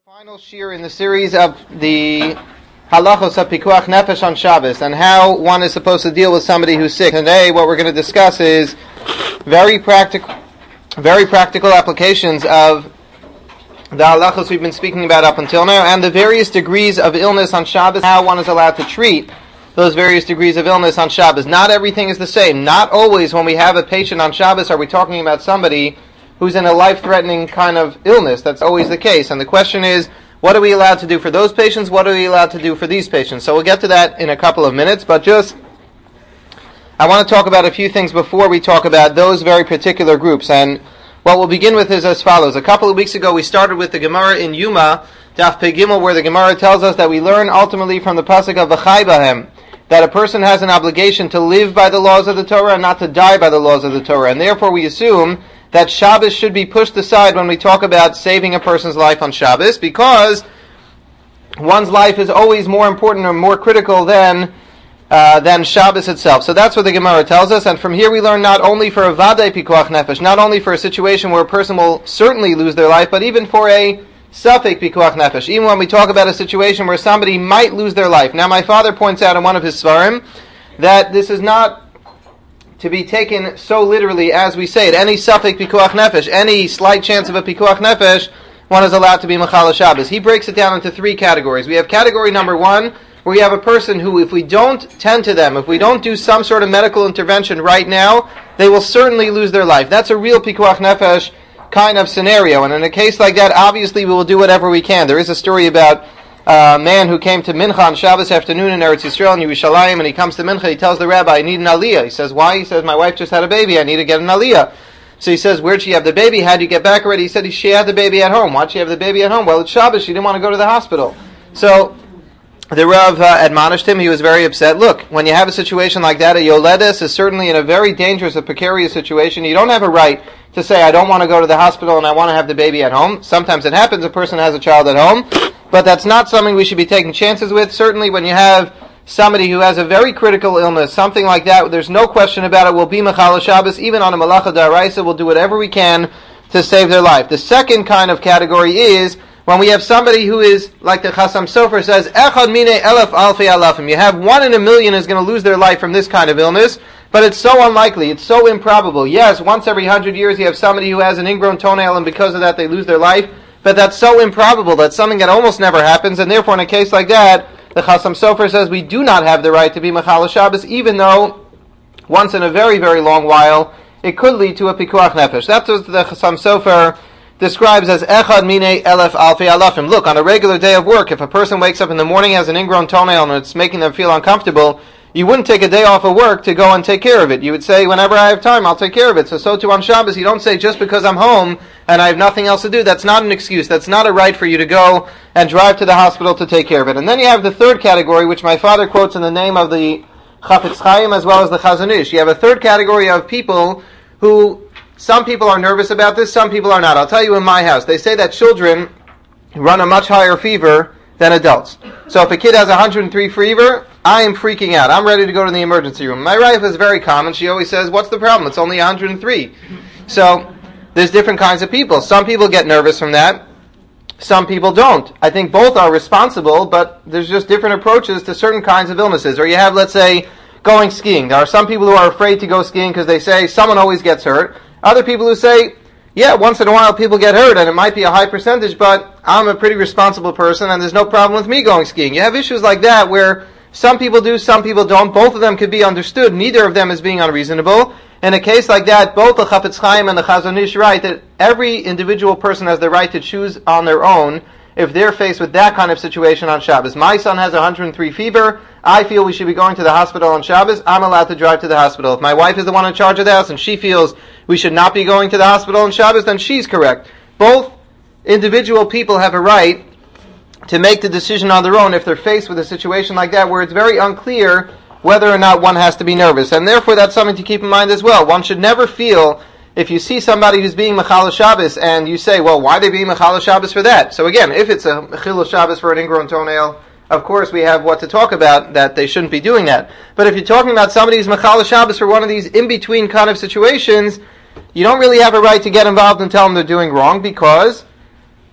Final shir in the series of the halachos of pikuach nefesh on Shabbos and how one is supposed to deal with somebody who's sick. Today, what we're going to discuss is very practical applications of the halachos we've been speaking about up until now, and the various degrees of illness on Shabbos, how one is allowed to treat those various degrees of illness on Shabbos. Not everything is the same. Not always when we have a patient on Shabbos are we talking about somebody who's in a life-threatening kind of illness. That's always the case. And the question is, what are we allowed to do for those patients? What are we allowed to do for these patients? So we'll get to that in a couple of minutes, but I want to talk about a few things before we talk about those very particular groups. And what we'll begin with is as follows. A couple of weeks ago, we started with the Gemara in Yuma, Daf Pei Gimel, where the Gemara tells us that we learn ultimately from the pasuk of V'chai Bahem, that a person has an obligation to live by the laws of the Torah and not to die by the laws of the Torah. And therefore we assume that Shabbos should be pushed aside when we talk about saving a person's life on Shabbos, because one's life is always more important or more critical than Shabbos itself. So that's what the Gemara tells us, and from here we learn not only for a vadei pikuach nefesh, not only for a situation where a person will certainly lose their life, but even for a safek pikuach nefesh, even when we talk about a situation where somebody might lose their life. Now my father points out in one of his svarim that this is not to be taken so literally as we say it. Any safek pikuach nefesh, any slight chance of a pikuach nefesh, one is allowed to be mechal Shabbos. He breaks it down into three categories. We have category number one, where we have a person who, if we don't tend to them, if we don't do some sort of medical intervention right now, they will certainly lose their life. That's a real pikuach nefesh kind of scenario. And in a case like that, obviously we will do whatever we can. There is a story about a man who came to Mincha on Shabbos afternoon in Eretz Yisrael in Yerushalayim, and he comes to Mincha, he tells the rabbi, I need an aliyah. He says, why? He says, my wife just had a baby, I need to get an aliyah. So he says, where'd she have the baby? How'd you get back already? He said, she had the baby at home. Why'd she have the baby at home? Well, it's Shabbos, she didn't want to go to the hospital. So the Rav admonished him. He was very upset. Look, when you have a situation like that, a yoledes is certainly in a very dangerous, a precarious situation. You don't have a right to say, I don't want to go to the hospital and I want to have the baby at home. Sometimes it happens, a person has a child at home, but that's not something we should be taking chances with. Certainly when you have somebody who has a very critical illness, something like that, there's no question about it, we'll be mechal Shabbos, even on a malacha d'oraisa, we'll do whatever we can to save their life. The second kind of category is when we have somebody who is, like the Chasam Sofer says, echad mine elef alfei alafim. You have 1 in a million is going to lose their life from this kind of illness, but it's so unlikely, it's so improbable. Yes, once every 100 years you have somebody who has an ingrown toenail and because of that they lose their life, but that's so improbable, that's something that almost never happens, and therefore in a case like that, the Chasam Sofer says we do not have the right to be mechal Shabbos, even though once in a very, very long while, it could lead to a pikuach nefesh. That's what the Chasam Sofer describes as echad mine elef alfei alafim. Look, on a regular day of work, if a person wakes up in the morning, has an ingrown toenail, and it's making them feel uncomfortable, you wouldn't take a day off of work to go and take care of it. You would say, whenever I have time, I'll take care of it. So too on Shabbos, you don't say, just because I'm home and I have nothing else to do. That's not an excuse. That's not a right for you to go and drive to the hospital to take care of it. And then you have the third category, which my father quotes in the name of the Chafetz Chaim as well as the Chazon Ish. You have a third category of people who, some people are nervous about this, some people are not. I'll tell you in my house, they say that children run a much higher fever than adults. So if a kid has 103 fever, I am freaking out. I'm ready to go to the emergency room. My wife is very calm, and she always says, what's the problem? It's only 103. So there's different kinds of people. Some people get nervous from that. Some people don't. I think both are responsible, but there's just different approaches to certain kinds of illnesses. Or you have, let's say, going skiing. There are some people who are afraid to go skiing because they say someone always gets hurt. Other people who say, yeah, once in a while people get hurt, and it might be a high percentage, but I'm a pretty responsible person, and there's no problem with me going skiing. You have issues like that where some people do, some people don't. Both of them could be understood. Neither of them is being unreasonable. In a case like that, both the Chafetz Chaim and the Chazon Ish write that every individual person has the right to choose on their own if they're faced with that kind of situation on Shabbos. My son has 103 fever. I feel we should be going to the hospital on Shabbos. I'm allowed to drive to the hospital. If my wife is the one in charge of the house and she feels we should not be going to the hospital on Shabbos, then she's correct. Both individual people have a right to make the decision on their own if they're faced with a situation like that where it's very unclear whether or not one has to be nervous. And therefore that's something to keep in mind as well. One should never feel, if you see somebody who's being mechal Shabbos and you say, well, why are they being mechal Shabbos for that? So again, if it's a mechil Shabbos for an ingrown toenail, of course we have what to talk about, that they shouldn't be doing that. But if you're talking about somebody who's mechal Shabbos for one of these in-between kind of situations, you don't really have a right to get involved and tell them they're doing wrong, because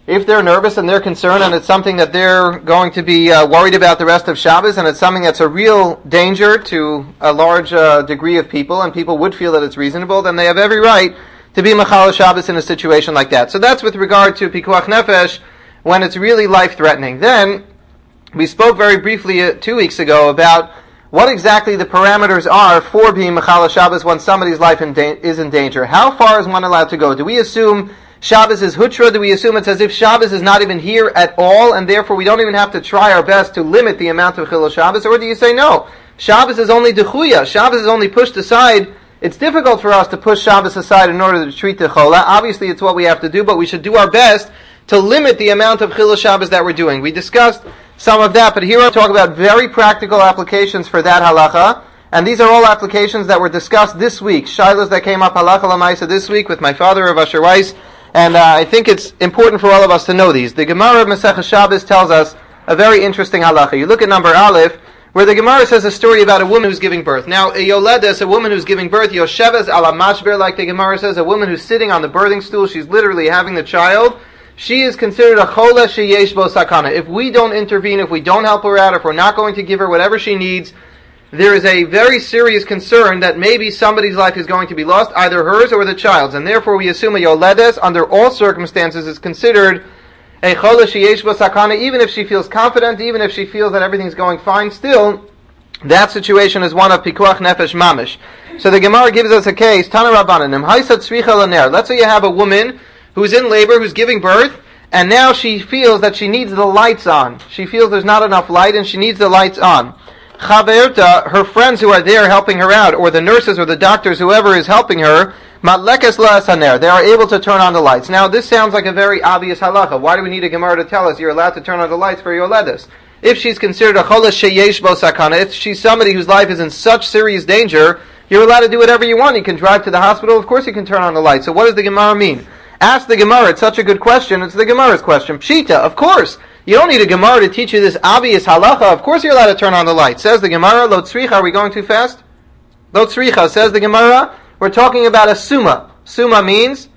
if they're nervous and they're concerned and it's something that they're going to be worried about the rest of Shabbos, and it's something that's a real danger to a large degree of people, and people would feel that it's reasonable, then they have every right to be Mechal Shabbos in a situation like that. So that's with regard to Pikuach Nefesh, when it's really life-threatening. Then, we spoke very briefly 2 weeks ago about what exactly the parameters are for being Mechal Shabbos when somebody's life is in danger. How far is one allowed to go? Do we assume Shabbos is hutra? Do we assume it's as if Shabbos is not even here at all, and therefore we don't even have to try our best to limit the amount of Chilul Shabbos? Or do you say, no, Shabbos is only dechuya, Shabbos is only pushed aside. It's difficult for us to push Shabbos aside in order to treat the chola. Obviously it's what we have to do, but we should do our best to limit the amount of Chilul Shabbos that we're doing. We discussed some of that, but here I'll talk about very practical applications for that halacha. And these are all applications that were discussed this week. Shilas that came up halacha l'maisa this week with my father, Rav Asher Weiss. And I think it's important for all of us to know these. The Gemara of Masechah Shabbos tells us a very interesting halacha. You look at number Aleph, where the Gemara says a story about a woman who's giving birth. Now, a yoledes, a woman who's giving birth, yosheves ala mashber, like the Gemara says, a woman who's sitting on the birthing stool, she's literally having the child. She is considered a chola sheyesh bo sakana. If we don't intervene, if we don't help her out, if we're not going to give her whatever she needs, there is a very serious concern that maybe somebody's life is going to be lost, either hers or the child's, and therefore we assume a yoledes, under all circumstances, is considered a chola sheyesh bo sakana, even if she feels confident, even if she feels that everything's going fine, still, that situation is one of pikuach nefesh mamish. So the Gemara gives us a case, Tana Rabbanan, haisat tzricha l'ner. Let's say you have a woman who's in labor, who's giving birth, and now she feels that she needs the lights on. She feels there's not enough light, and she needs the lights on. Chaverta, her friends who are there helping her out, or the nurses or the doctors, whoever is helping her, matlekes la'asaner, they are able to turn on the lights. Now, this sounds like a very obvious halacha. Why do we need a Gemara to tell us you're allowed to turn on the lights for yoledes? If she's considered a chola sheyesh bo sakana, if she's somebody whose life is in such serious danger, you're allowed to do whatever you want. You can drive to the hospital, of course you can turn on the lights. So what does the Gemara mean? Ask the Gemara, it's such a good question, it's the Gemara's question. Pshita, of course. You don't need a Gemara to teach you this obvious halacha. Of course you're allowed to turn on the light. Says the Gemara, lo tzricha, are we going too fast? Lo tzricha, says the Gemara, we're talking about a summa. Summa means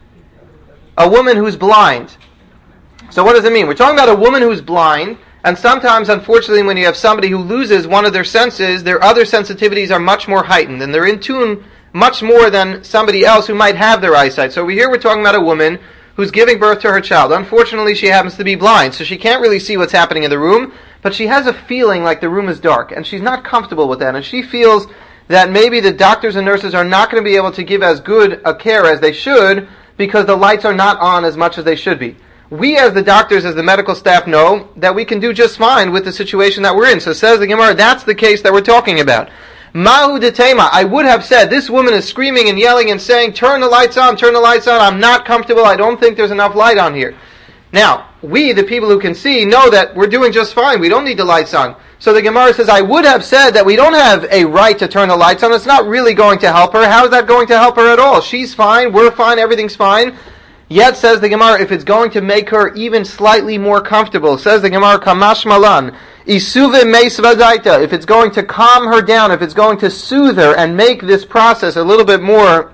a woman who's blind. So what does it mean? We're talking about a woman who's blind, and sometimes, unfortunately, when you have somebody who loses one of their senses, their other sensitivities are much more heightened, and they're in tune much more than somebody else who might have their eyesight. So we're talking about a woman who's giving birth to her child. Unfortunately, she happens to be blind, so she can't really see what's happening in the room, but she has a feeling like the room is dark, and she's not comfortable with that, and she feels that maybe the doctors and nurses are not going to be able to give as good a care as they should because the lights are not on as much as they should be. We as the doctors, as the medical staff, know that we can do just fine with the situation that we're in. So says the Gemara, that's the case that we're talking about. Mahu detema, I would have said, this woman is screaming and yelling and saying, turn the lights on, I'm not comfortable, I don't think there's enough light on here. Now, we, the people who can see, know that we're doing just fine, we don't need the lights on. So the Gemara says, I would have said that we don't have a right to turn the lights on, it's not really going to help her. How is that going to help her at all? She's fine, we're fine, everything's fine. Yet, says the Gemara, if it's going to make her even slightly more comfortable, says the Gemara, kamash malan, isuve meisvadaita, if it's going to calm her down, if it's going to soothe her and make this process a little bit more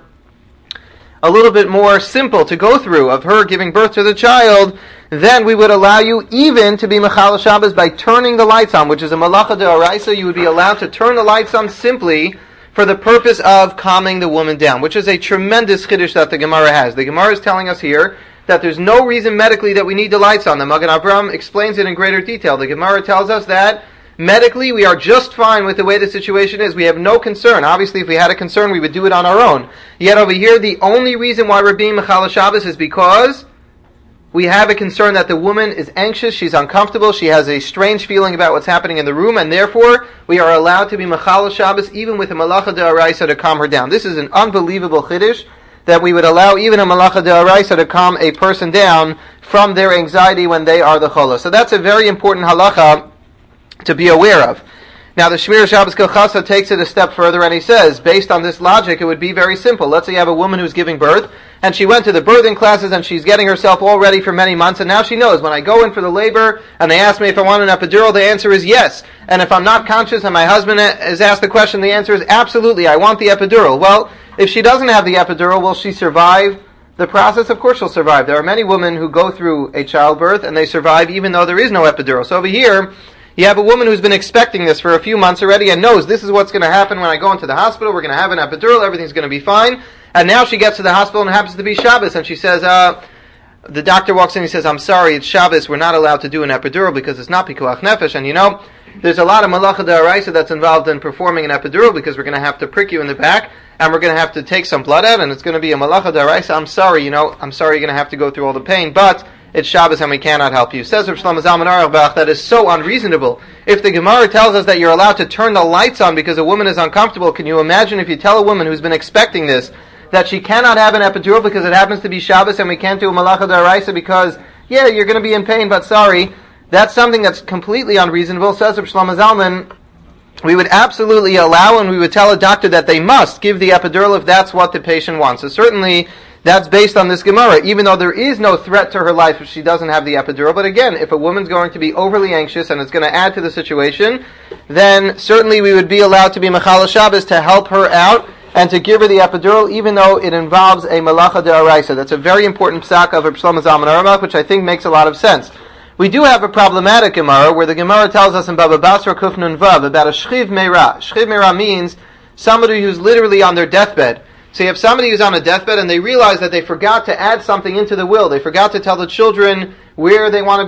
simple to go through of her giving birth to the child, then we would allow you even to be Mechal Shabbos by turning the lights on, which is a malacha de'oraisa. You would be allowed to turn the lights on simply for the purpose of calming the woman down, which is a tremendous chiddush that the Gemara has. The Gemara is telling us here that there's no reason medically that we need the lights on. The Magen Avraham explains it in greater detail. The Gemara tells us that medically we are just fine with the way the situation is. We have no concern. Obviously, if we had a concern, we would do it on our own. Yet over here, the only reason why we're being Mechal Shabbos is because we have a concern that the woman is anxious, she's uncomfortable, she has a strange feeling about what's happening in the room, and therefore we are allowed to be Mechal Shabbos even with a Malacha De'araisa to calm her down. This is an unbelievable chiddush that we would allow even a Malacha De'araisa to calm a person down from their anxiety when they are the Chola. So that's a very important halacha to be aware of. Now the Shmir Shabbos Kilchasa takes it a step further and he says, based on this logic, it would be very simple. Let's say you have a woman who's giving birth, and she went to the birthing classes and she's getting herself all ready for many months, and now she knows when I go in for the labor and they ask me if I want an epidural, the answer is yes. And if I'm not conscious and my husband is asked the question, the answer is absolutely, I want the epidural. Well, if she doesn't have the epidural, will she survive the process, of course she'll survive. There are many women who go through a childbirth and they survive even though there is no epidural. So over here, you have a woman who's been expecting this for a few months already and knows this is what's going to happen when I go into the hospital. We're going to have an epidural. Everything's going to be fine. And now she gets to the hospital and it happens to be Shabbos. And she says, the doctor walks in and he says, I'm sorry, it's Shabbos. We're not allowed to do an epidural because it's not pikuach nefesh. And you know, there's a lot of malacha d'oraisa that's involved in performing an epidural because we're going to have to prick you in the back and we're going to have to take some blood out and it's going to be a malacha d'oraisa. I'm sorry, you're going to have to go through all the pain, but it's Shabbos and we cannot help you. Says Rav Shlomo Zalman Auerbach, that is so unreasonable. If the Gemara tells us that you're allowed to turn the lights on because a woman is uncomfortable, can you imagine if you tell a woman who's been expecting this that she cannot have an epidural because it happens to be Shabbos and we can't do a malacha d'oraisa because, yeah, you're going to be in pain, but sorry. That's something that's completely unreasonable. Says Rav Shlomo Zalman, we would absolutely allow and we would tell a doctor that they must give the epidural if that's what the patient wants. So certainly that's based on this Gemara, even though there is no threat to her life if she doesn't have the epidural. But again, if a woman's going to be overly anxious and it's going to add to the situation, then certainly we would be allowed to be Mechala Shabbos to help her out and to give her the epidural, even though it involves a malacha d'oraisa. That's a very important psak of Rav Shlomo Zalman Auerbach, which I think makes a lot of sense. We do have a problematic Gemara where the Gemara tells us in Baba Basra Kuf Nun Vav about a shchiv meira. Shchiv meira means somebody who's literally on their deathbed. So you have somebody who's on a deathbed and they realize that they forgot to add something into the will. They forgot to tell the children where they want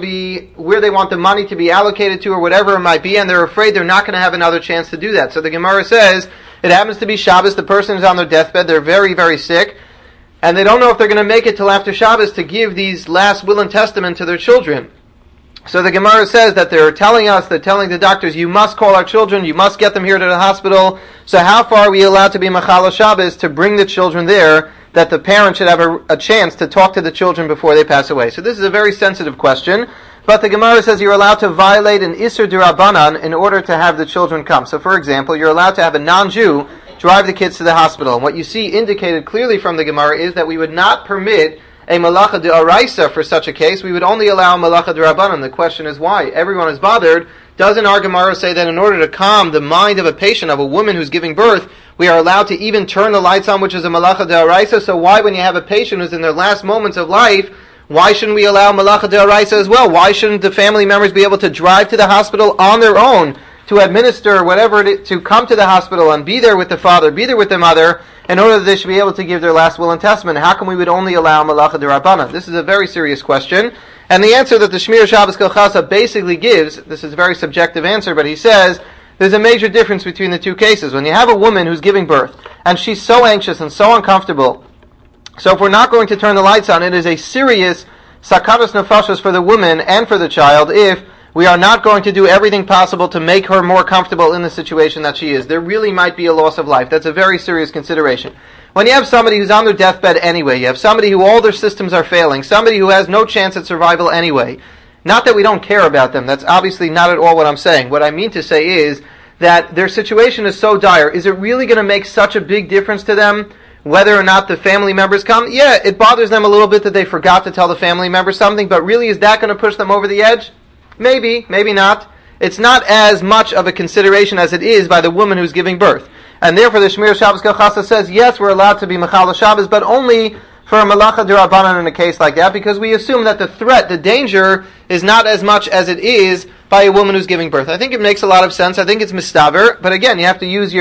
the money to be allocated to or whatever it might be, and they're afraid they're not going to have another chance to do that. So the Gemara says, it happens to be Shabbos, the person is on their deathbed, they're very, very sick, and they don't know if they're going to make it till after Shabbos to give these last will and testament to their children. So the Gemara says that they're telling the doctors, you must call our children, you must get them here to the hospital. So how far are we allowed to be Mechala Shabbos to bring the children there, that the parents should have a chance to talk to the children before they pass away? So this is a very sensitive question, but the Gemara says you're allowed to violate an Isur D'Rabbanan in order to have the children come. So for example, you're allowed to have a non-Jew drive the kids to the hospital. And what you see indicated clearly from the Gemara is that we would not permit a malacha d'oraisa for such a case. We would only allow malacha d'Rabbanan. The question is why? Everyone is bothered. Doesn't our Gemara say that in order to calm the mind of a patient, of a woman who's giving birth, we are allowed to even turn the lights on, which is a malacha d'oraisa? So why, when you have a patient who's in their last moments of life, why shouldn't we allow malacha d'oraisa as well? Why shouldn't the family members be able to drive to the hospital on their own to administer whatever it is, to come to the hospital and be there with the father, be there with the mother, in order that they should be able to give their last will and testament? How come we would only allow malacha d'Rabbanan? This is a very serious question. And the answer that the Shmir Shabbos Kilchasa basically gives, this is a very subjective answer, but he says, there's a major difference between the two cases. When you have a woman who's giving birth, and she's so anxious and so uncomfortable, so if we're not going to turn the lights on, it is a serious sakaras nefashos for the woman and for the child if we are not going to do everything possible to make her more comfortable in the situation that she is. There really might be a loss of life. That's a very serious consideration. When you have somebody who's on their deathbed anyway, you have somebody who all their systems are failing, somebody who has no chance at survival anyway. Not that we don't care about them. That's obviously not at all what I'm saying. What I mean to say is that their situation is so dire. Is it really going to make such a big difference to them whether or not the family members come? Yeah, it bothers them a little bit that they forgot to tell the family members something, but really is that going to push them over the edge? Maybe, maybe not. It's not as much of a consideration as it is by the woman who's giving birth. And therefore the Shmir Shabbos Kilchasa says, yes, we're allowed to be Mechala Shabbos, but only for a malacha d'Rabbanan in a case like that, because we assume that the threat, the danger, is not as much as it is by a woman who's giving birth. I think it makes a lot of sense. I think it's mistaver, but again, you have to use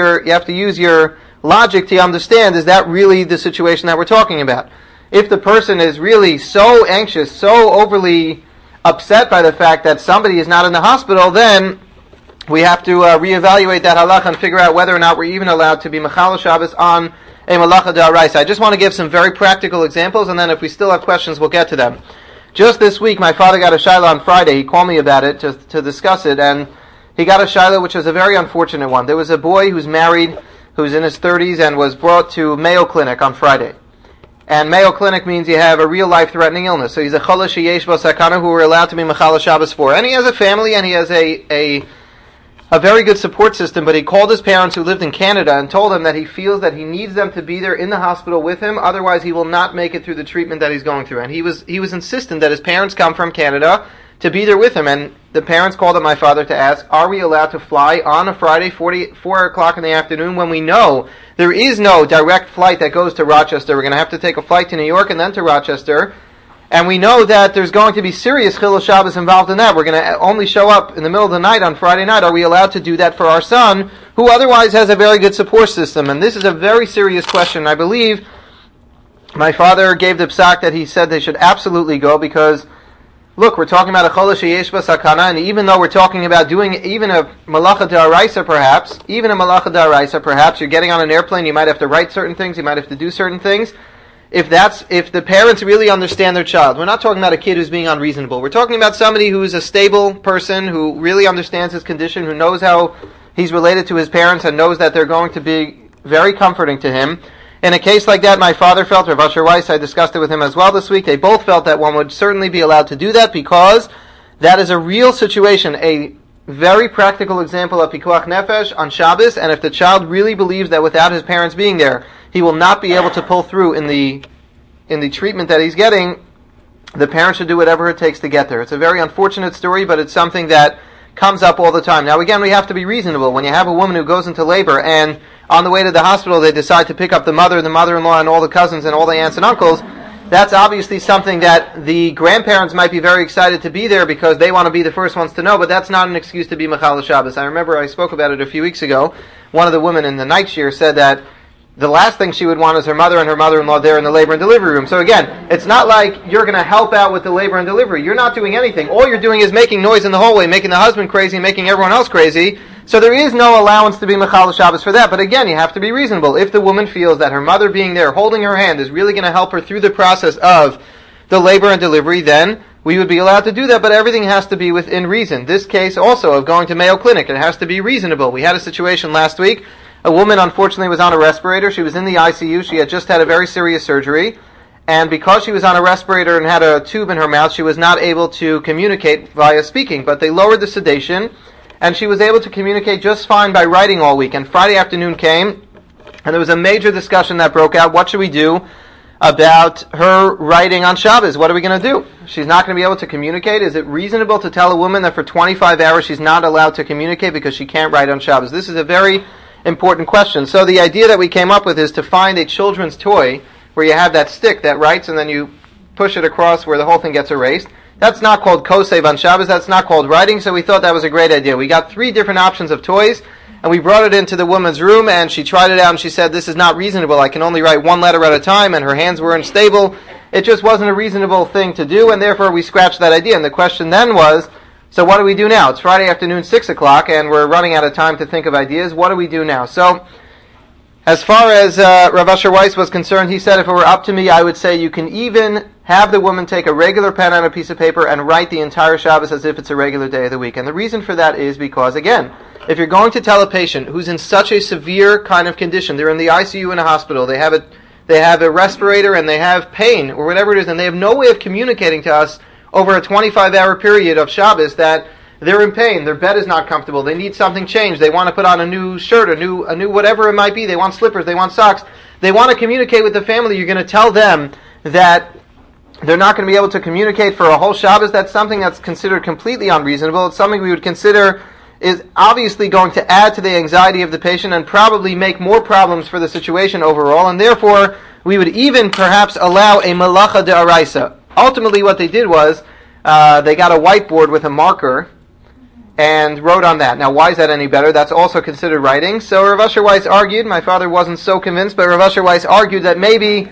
your logic to understand, is that really the situation that we're talking about? If the person is really so anxious, so overly upset by the fact that somebody is not in the hospital, then we have to reevaluate that halacha and figure out whether or not we're even allowed to be Mechala Shabbos on a malacha d'oraisa. I just want to give some very practical examples, and then if we still have questions, we'll get to them. Just this week, my father got a shiloh on Friday. He called me about it to discuss it, and he got a shiloh which was a very unfortunate one. There was a boy who's married, who's in his 30s, and was brought to Mayo Clinic on Friday. And Mayo Clinic means you have a real life-threatening illness. So he's a cholah sheyesh bo sakana who we're allowed to be Mechala Shabbos for. And he has a family, and he has a very good support system, but he called his parents who lived in Canada and told them that he feels that he needs them to be there in the hospital with him, otherwise he will not make it through the treatment that he's going through. And he was insistent that his parents come from Canada to be there with him. And the parents called up my father to ask, are we allowed to fly on a Friday, 4 o'clock in the afternoon, when we know there is no direct flight that goes to Rochester? We're going to have to take a flight to New York and then to Rochester. And we know that there's going to be serious Chilul Shabbos involved in that. We're going to only show up in the middle of the night on Friday night. Are we allowed to do that for our son, who otherwise has a very good support system? And this is a very serious question. I believe my father gave the psak that he said they should absolutely go, because, look, we're talking about a Chol Sheyesh Ba Sakana, and even though we're talking about doing even a Malacha D'Oraisa perhaps, you're getting on an airplane, you might have to write certain things, you might have to do certain things. If the parents really understand their child, we're not talking about a kid who's being unreasonable. We're talking about somebody who's a stable person, who really understands his condition, who knows how he's related to his parents, and knows that they're going to be very comforting to him. In a case like that, my father felt, Rav Asher Weiss, I discussed it with him as well this week, they both felt that one would certainly be allowed to do that, because that is a real situation, a very practical example of Pikuach Nefesh on Shabbos, and if the child really believes that without his parents being there, he will not be able to pull through in the treatment that he's getting, the parents should do whatever it takes to get there. It's a very unfortunate story, but it's something that comes up all the time. Now again, we have to be reasonable. When you have a woman who goes into labor and on the way to the hospital they decide to pick up the mother, the mother-in-law, and all the cousins and all the aunts and uncles, that's obviously something that the grandparents might be very excited to be there because they want to be the first ones to know, but that's not an excuse to be Mechal Shabbos. I remember I spoke about it a few weeks ago. One of the women in the night shiur said that the last thing she would want is her mother and her mother-in-law there in the labor and delivery room. So again, it's not like you're going to help out with the labor and delivery. You're not doing anything. All you're doing is making noise in the hallway, making the husband crazy, making everyone else crazy. So there is no allowance to be Mechal Shabbos for that. But again, you have to be reasonable. If the woman feels that her mother being there, holding her hand, is really going to help her through the process of the labor and delivery, then we would be allowed to do that, but everything has to be within reason. This case also of going to Mayo Clinic, it has to be reasonable. We had a situation last week. A woman, unfortunately, was on a respirator. She was in the ICU. She had just had a very serious surgery. And because she was on a respirator and had a tube in her mouth, she was not able to communicate via speaking. But they lowered the sedation, and she was able to communicate just fine by writing all week. And Friday afternoon came, and there was a major discussion that broke out. What should we do about her writing on Shabbos? What are we going to do? She's not going to be able to communicate. Is it reasonable to tell a woman that for 25 hours she's not allowed to communicate because she can't write on Shabbos? This is a very important question. So the idea that we came up with is to find a children's toy where you have that stick that writes and then you push it across where the whole thing gets erased. That's not called kosev on Shabbos. That's not called writing. So we thought that was a great idea. We got 3 different options of toys, and we brought it into the woman's room, and she tried it out, and she said, this is not reasonable. I can only write 1 letter at a time, and her hands were unstable. It just wasn't a reasonable thing to do, and therefore we scratched that idea. And the question then was, so what do we do now? It's Friday afternoon, 6 o'clock, and we're running out of time to think of ideas. What do we do now? So, as far as Rav Asher Weiss was concerned, he said if it were up to me, I would say you can even have the woman take a regular pen on a piece of paper and write the entire Shabbos as if it's a regular day of the week. And the reason for that is because, again, if you're going to tell a patient who's in such a severe kind of condition, they're in the ICU in a hospital, they have a respirator and they have pain or whatever it is, and they have no way of communicating to us over a 25-hour period of Shabbos that they're in pain, their bed is not comfortable, they need something changed, they want to put on a new shirt, a new whatever it might be, they want slippers, they want socks, they want to communicate with the family, you're going to tell them that they're not going to be able to communicate for a whole Shabbos. That's something that's considered completely unreasonable. It's something we would consider is obviously going to add to the anxiety of the patient and probably make more problems for the situation overall, and therefore we would even perhaps allow a Malacha D'Oraisa. Ultimately what they did was they got a whiteboard with a marker and wrote on that. Now, why is that any better? That's also considered writing. So Rav Asher Weiss argued, my father wasn't so convinced, but Rav Asher Weiss argued that maybe,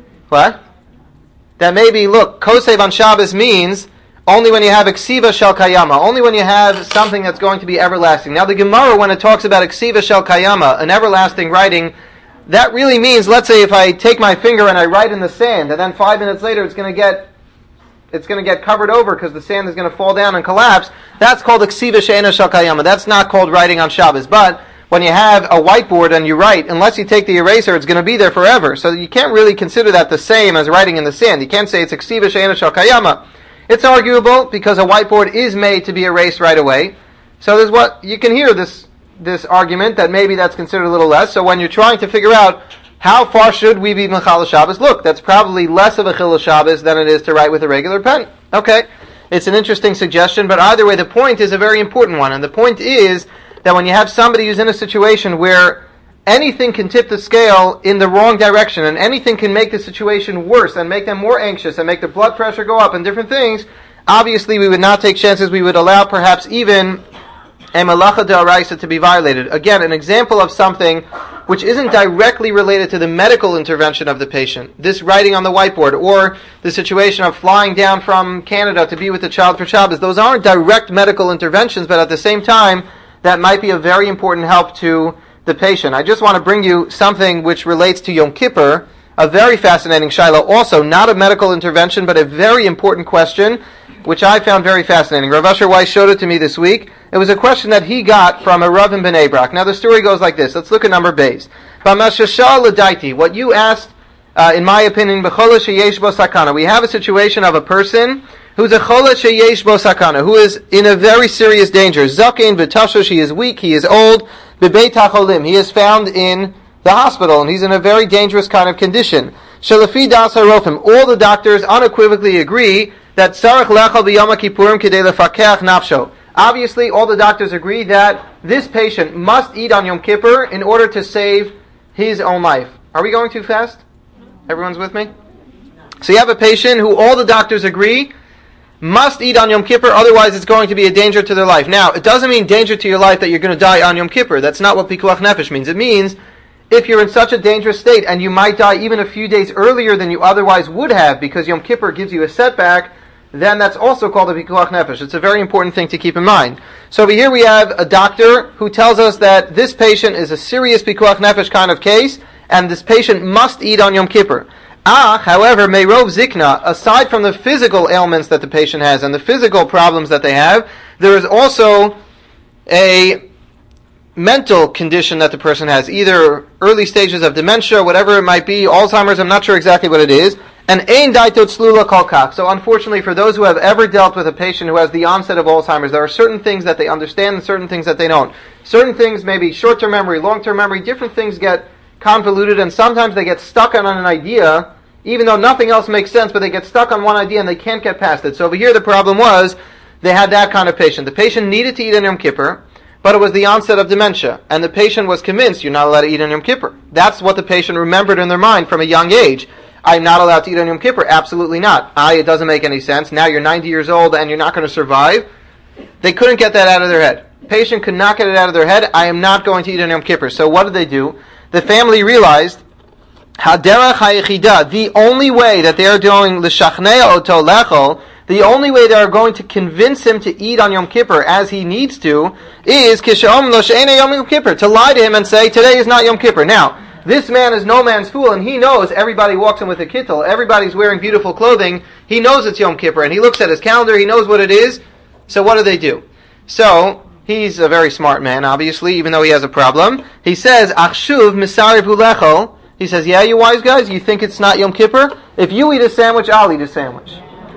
look, Kosev on Shabbos means only when you have Ksiva Shel Kayama, only when you have something that's going to be everlasting. Now, the Gemara, when it talks about Ksiva Shel Kayama, an everlasting writing, that really means, let's say if I take my finger and I write in the sand, and then 5 minutes later it's going to get covered over because the sand is going to fall down and collapse. That's called Ksiva She'ena Shel Kayama. That's not called writing on Shabbos. But when you have a whiteboard and you write, unless you take the eraser, it's going to be there forever. So you can't really consider that the same as writing in the sand. You can't say it's Ksiva She'ena Shel Kayama. It's arguable because a whiteboard is made to be erased right away. So there's what you can hear this argument that maybe that's considered a little less. So when you're trying to figure out how far should we be Mechal Shabbos, look, that's probably less of a Chilul Shabbos than it is to write with a regular pen. Okay. It's an interesting suggestion, but either way, the point is a very important one. And the point is that when you have somebody who's in a situation where anything can tip the scale in the wrong direction, and anything can make the situation worse and make them more anxious and make the blood pressure go up and different things, obviously we would not take chances. We would allow perhaps even a malacha d'oraisa to be violated. Again, an example of something which isn't directly related to the medical intervention of the patient. This writing on the whiteboard, or the situation of flying down from Canada to be with the child for Shabbos, those aren't direct medical interventions, but at the same time, that might be a very important help to the patient. I just want to bring you something which relates to Yom Kippur, a very fascinating shaila, also not a medical intervention, but a very important question, which I found very fascinating. Rav Asher Weiss showed it to me this week. It was a question that he got from a Rav in Bnei Brak. Now the story goes like this. Let's look at number Beis. What you asked, in my opinion, b'chola sheyesh bo sakana. We have a situation of a person who's a chola sheyesh bo sakana, who is in a very serious danger. Zakein v'tashosh, he is weak, he is old. B'beit hacholim, he is found in the hospital, and he's in a very dangerous kind of condition. Shelafi das harofim, all the doctors unequivocally agree that tzarich lechal b'yom kippurim kedei lefakeach nafsho. Obviously, all the doctors agree that this patient must eat on Yom Kippur in order to save his own life. Are we going too fast? Everyone's with me? So you have a patient who all the doctors agree must eat on Yom Kippur, otherwise it's going to be a danger to their life. Now, it doesn't mean danger to your life that you're going to die on Yom Kippur. That's not what Pikuach Nefesh means. It means if you're in such a dangerous state and you might die even a few days earlier than you otherwise would have because Yom Kippur gives you a setback, then that's also called a Pikuach Nefesh. It's a very important thing to keep in mind. So over here we have a doctor who tells us that this patient is a serious Pikuach Nefesh kind of case, and this patient must eat on Yom Kippur. However, Meirov Zikna, aside from the physical ailments that the patient has and the physical problems that they have, there is also a mental condition that the person has, either early stages of dementia, whatever it might be, Alzheimer's, I'm not sure exactly what it is, and ein daitot slula kolkach. So unfortunately, for those who have ever dealt with a patient who has the onset of Alzheimer's, there are certain things that they understand and certain things that they don't. Certain things, maybe short-term memory, long-term memory, different things get convoluted, and sometimes they get stuck on an idea, even though nothing else makes sense, but they get stuck on one idea and they can't get past it. So over here the problem was, they had that kind of patient. The patient needed to eat on Yom Kippur, but it was the onset of dementia, and the patient was convinced, you're not allowed to eat on Yom Kippur. That's what the patient remembered in their mind from a young age. I'm not allowed to eat on Yom Kippur. Absolutely not. It doesn't make any sense. Now you're 90 years old and you're not going to survive. They couldn't get that out of their head. Patient could not get it out of their head. I am not going to eat on Yom Kippur. So what did they do? The family realized, Haderach hayichida, the only way that they are doing l'shachnei oto lechol, the only way they are going to convince him to eat on Yom Kippur as he needs to, is kisheom lo she'enei Yom Kippur, to lie to him and say, today is not Yom Kippur. Now, this man is no man's fool, and he knows everybody walks in with a kittel, everybody's wearing beautiful clothing, he knows it's Yom Kippur, and he looks at his calendar, he knows what it is, so what do? So, he's a very smart man, obviously, even though he has a problem. He says, Achshuv misariv ulechol. He says, yeah, you wise guys, you think it's not Yom Kippur? If you eat a sandwich, I'll eat a sandwich.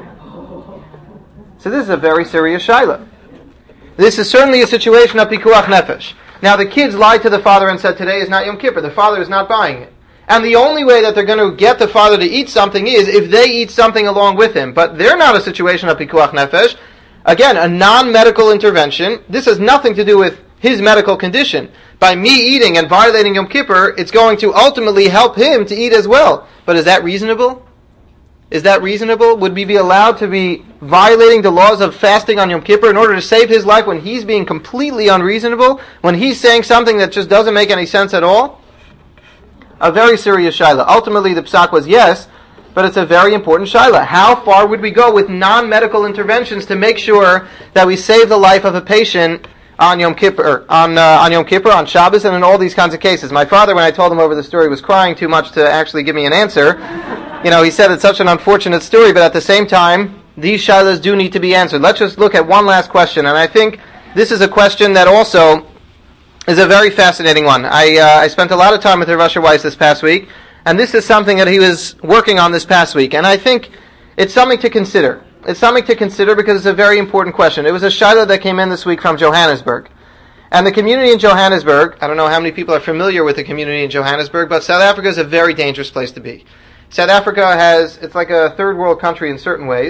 So this is a very serious shaila. This is certainly a situation of Pikuach Nefesh. Now the kids lied to the father and said, today is not Yom Kippur. The father is not buying it. And the only way that they're going to get the father to eat something is if they eat something along with him. But they're not a situation of Pikuach Nefesh. Again, a non-medical intervention. This has nothing to do with his medical condition. By me eating and violating Yom Kippur, it's going to ultimately help him to eat as well. But is that reasonable? Is that reasonable? Would we be allowed to be violating the laws of fasting on Yom Kippur in order to save his life when he's being completely unreasonable? When he's saying something that just doesn't make any sense at all? A very serious shaila. Ultimately, the psak was yes, but it's a very important shaila. How far would we go with non-medical interventions to make sure that we save the life of a patient on Yom Kippur, on Yom Kippur, on Shabbos, and in all these kinds of cases? My father, when I told him over the story, was crying too much to actually give me an answer. He said it's such an unfortunate story, but at the same time, these shailas do need to be answered. Let's just look at one last question, and I think this is a question that also is a very fascinating one. I spent a lot of time with Rav Asher Weiss this past week, and this is something that he was working on this past week, and I think it's something to consider. It's something to consider because it's a very important question. It was a shaila that came in this week from Johannesburg. And the community in Johannesburg, I don't know how many people are familiar with the community in Johannesburg, but South Africa is a very dangerous place to be. South Africa it's like a third world country in certain ways.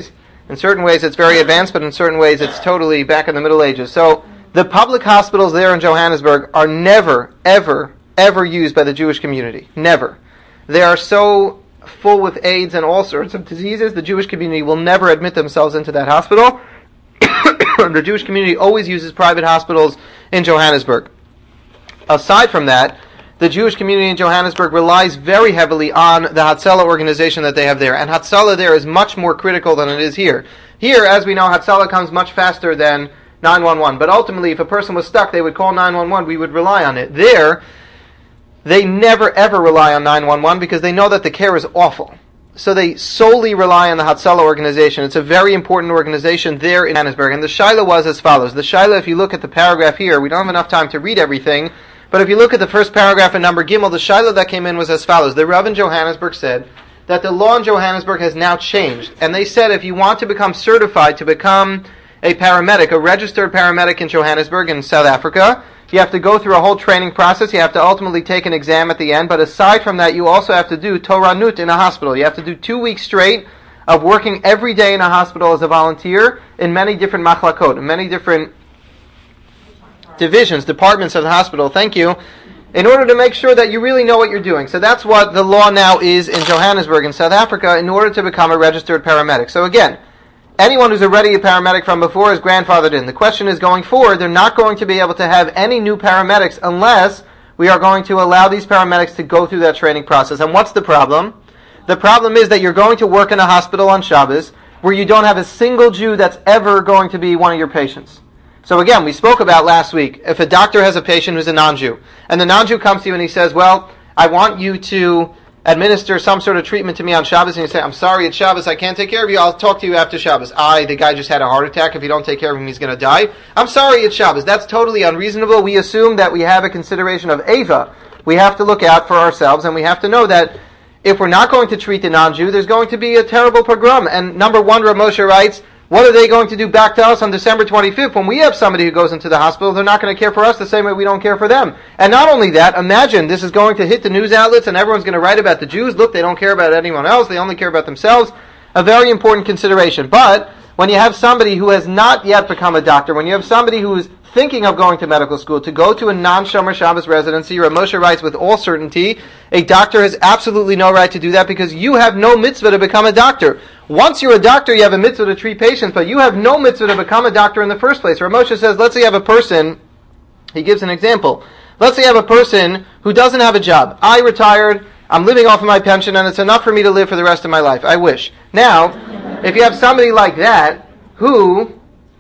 In certain ways it's very advanced, but in certain ways it's totally back in the Middle Ages. So the public hospitals there in Johannesburg are never, ever, ever used by the Jewish community. Never. They are so full with AIDS and all sorts of diseases, the Jewish community will never admit themselves into that hospital. The Jewish community always uses private hospitals in Johannesburg. Aside from that, the Jewish community in Johannesburg relies very heavily on the Hatzalah organization that they have there. And Hatzalah there is much more critical than it is here. Here, as we know, Hatzalah comes much faster than 911. But ultimately, if a person was stuck, they would call 911. We would rely on it. There, they never ever rely on 911 because they know that the care is awful. So they solely rely on the Hatzalah organization. It's a very important organization there in Johannesburg. And the Shaila was as follows. The Shaila, if you look at the paragraph here, we don't have enough time to read everything, but if you look at the first paragraph in number Gimel, the Shaila that came in was as follows. The Rav in Johannesburg said that the law in Johannesburg has now changed. And they said if you want to become certified to become a paramedic, a registered paramedic in Johannesburg in South Africa, you have to go through a whole training process. You have to ultimately take an exam at the end. But aside from that, you also have to do Toranut in a hospital. You have to do 2 weeks straight of working every day in a hospital as a volunteer in many different machlakot, in many different divisions, departments of the hospital. Thank you. In order to make sure that you really know what you're doing. So that's what the law now is in Johannesburg in South Africa in order to become a registered paramedic. So again, anyone who's already a paramedic from before is grandfathered in. The question is, going forward, they're not going to be able to have any new paramedics unless we are going to allow these paramedics to go through that training process. And what's the problem? The problem is that you're going to work in a hospital on Shabbos where you don't have a single Jew that's ever going to be one of your patients. So again, we spoke about last week, if a doctor has a patient who's a non-Jew, and the non-Jew comes to you and he says, well, I want you to administer some sort of treatment to me on Shabbos, and you say, I'm sorry, it's Shabbos, I can't take care of you, I'll talk to you after Shabbos. The guy just had a heart attack, if you don't take care of him, he's going to die. I'm sorry, it's Shabbos. That's totally unreasonable. We assume that we have a consideration of Ava. We have to look out for ourselves, and we have to know that if we're not going to treat the non-Jew, there's going to be a terrible pogrom. And number one, Rav Moshe writes, what are they going to do back to us on December 25th when we have somebody who goes into the hospital? They're not going to care for us the same way we don't care for them. And not only that, imagine this is going to hit the news outlets and everyone's going to write about the Jews. Look, they don't care about anyone else. They only care about themselves. A very important consideration. But when you have somebody who has not yet become a doctor, when you have somebody who is thinking of going to medical school, to go to a non-Shomer Shabbos residency, Rav Moshe writes with all certainty, a doctor has absolutely no right to do that because you have no mitzvah to become a doctor. Once you're a doctor, you have a mitzvah to treat patients, but you have no mitzvah to become a doctor in the first place. Rav Moshe says, let's say you have a person, he gives an example. Let's say you have a person who doesn't have a job. I retired, I'm living off of my pension, and it's enough for me to live for the rest of my life. I wish. Now, if you have somebody like that, who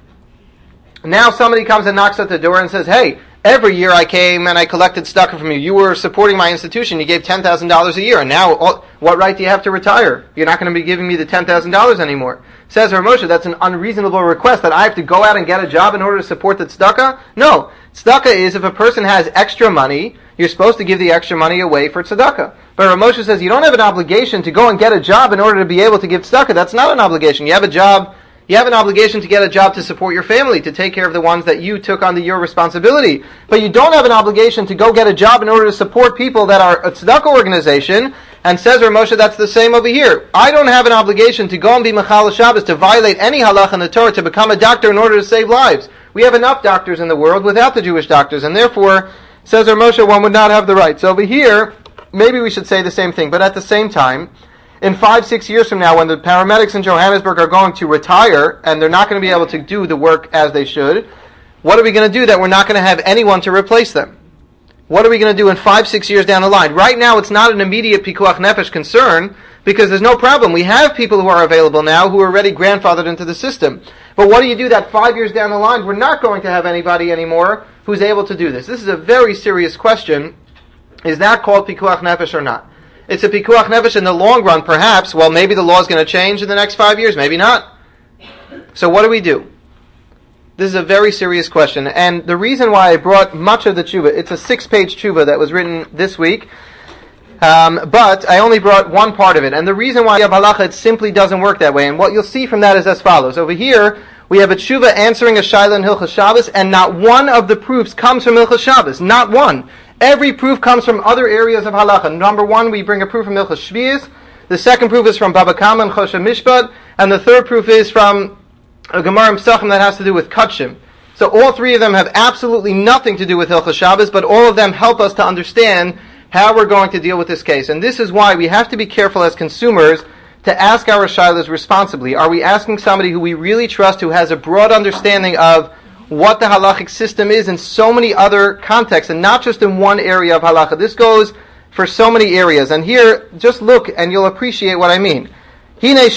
now somebody comes and knocks at the door and says, hey, every year I came and I collected tzedakah from you. You were supporting my institution. You gave $10,000 a year. And now, what right do you have to retire? You're not going to be giving me the $10,000 anymore. Says Rav Moshe, that's an unreasonable request that I have to go out and get a job in order to support the tzedakah? No. Tzedakah is if a person has extra money, you're supposed to give the extra money away for tzedakah. But Rav Moshe says you don't have an obligation to go and get a job in order to be able to give tzedakah. That's not an obligation. You have a job. You have an obligation to get a job to support your family, to take care of the ones that you took on your responsibility. But you don't have an obligation to go get a job in order to support people that are a tzedakah organization. And says Rav Moshe, that's the same over here. I don't have an obligation to go and be Mechal Shabbos, to violate any halach in the Torah, to become a doctor in order to save lives. We have enough doctors in the world without the Jewish doctors, and therefore, says Rav Moshe, one would not have the right. So over here, maybe we should say the same thing, but at the same time, in 5-6 years from now, when the paramedics in Johannesburg are going to retire, and they're not going to be able to do the work as they should, what are we going to do that we're not going to have anyone to replace them? What are we going to do in 5-6 years down the line? Right now, it's not an immediate pikuach nefesh concern, because there's no problem. We have people who are available now who are already grandfathered into the system. But what do you do that 5 years down the line, we're not going to have anybody anymore who's able to do this? This is a very serious question. Is that called pikuach nefesh or not? It's a pikuach nefesh in the long run, perhaps. Well, maybe the law is going to change in the next 5 years. Maybe not. So what do we do? This is a very serious question. And the reason why I brought much of the tshuva, it's a 6-page tshuva that was written this week, but I only brought one part of it. And the reason why halacha, it simply doesn't work that way. And what you'll see from that is as follows. Over here, we have a tshuva answering a shaila in Hilchos Shabbos, and not one of the proofs comes from Hilchos Shabbos. Not one. Every proof comes from other areas of halacha. Number one, we bring a proof from Hilchos Shvius. The second proof is from Baba Kama and Choshen Mishpat, and the third proof is from a Gemara in Pesachim that has to do with Kutshim. So all three of them have absolutely nothing to do with Hilchos Shabbos, but all of them help us to understand how we're going to deal with this case. And this is why we have to be careful as consumers to ask our shilas responsibly. Are we asking somebody who we really trust, who has a broad understanding of what the halachic system is in so many other contexts, and not just in one area of halacha? This goes for so many areas. And here, just look and you'll appreciate what I mean. This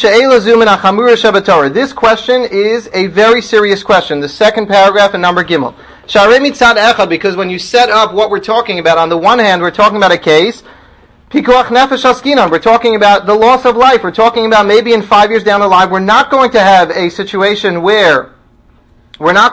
question is a very serious question. The second paragraph in number Gimel. Because when you set up what we're talking about, on the one hand, we're talking about a case, Pikuach Nefesh Askinan, we're talking about the loss of life. We're talking about maybe in 5 years down the line, we're not going to have a situation where we're going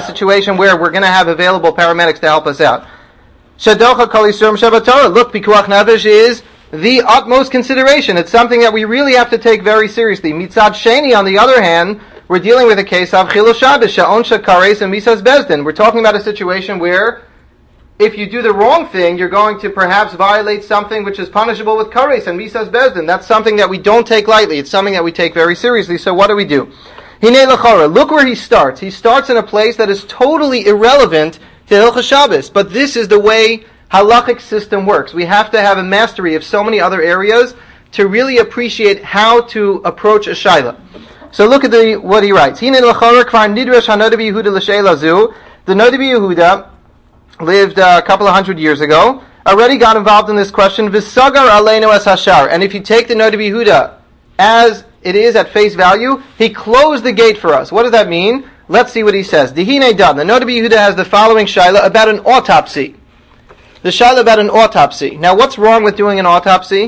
to have available paramedics to help us out. Shadocha Kol Yisurim Shabbatorah. Look, Pikuach Nefesh is the utmost consideration. It's something that we really have to take very seriously. Mitzad Sheni, on the other hand, we're dealing with a case of Chilul Shabbos, Sha'on Shakares and Misas Bezdin. We're talking about a situation where if you do the wrong thing, you're going to perhaps violate something which is punishable with Kares and Misas Bezdin. That's something that we don't take lightly. It's something that we take very seriously. So what do we do? Hinei L'chora. Look where he starts. He starts in a place that is totally irrelevant to Hilchos Shabbos. But this is the way halachic system works. We have to have a mastery of so many other areas to really appreciate how to approach a shaila. So look at what he writes. The Noda B'Yehuda lived a couple of hundred years ago, already got involved in this question. V'sagar aleinu es hashar. And if you take the Noda B'Yehuda as it is at face value, he closed the gate for us. What does that mean? Let's see what he says. Dihine dad. The Noda B'Yehuda has the following shaila about an autopsy. The shaila about an autopsy. Now, what's wrong with doing an autopsy?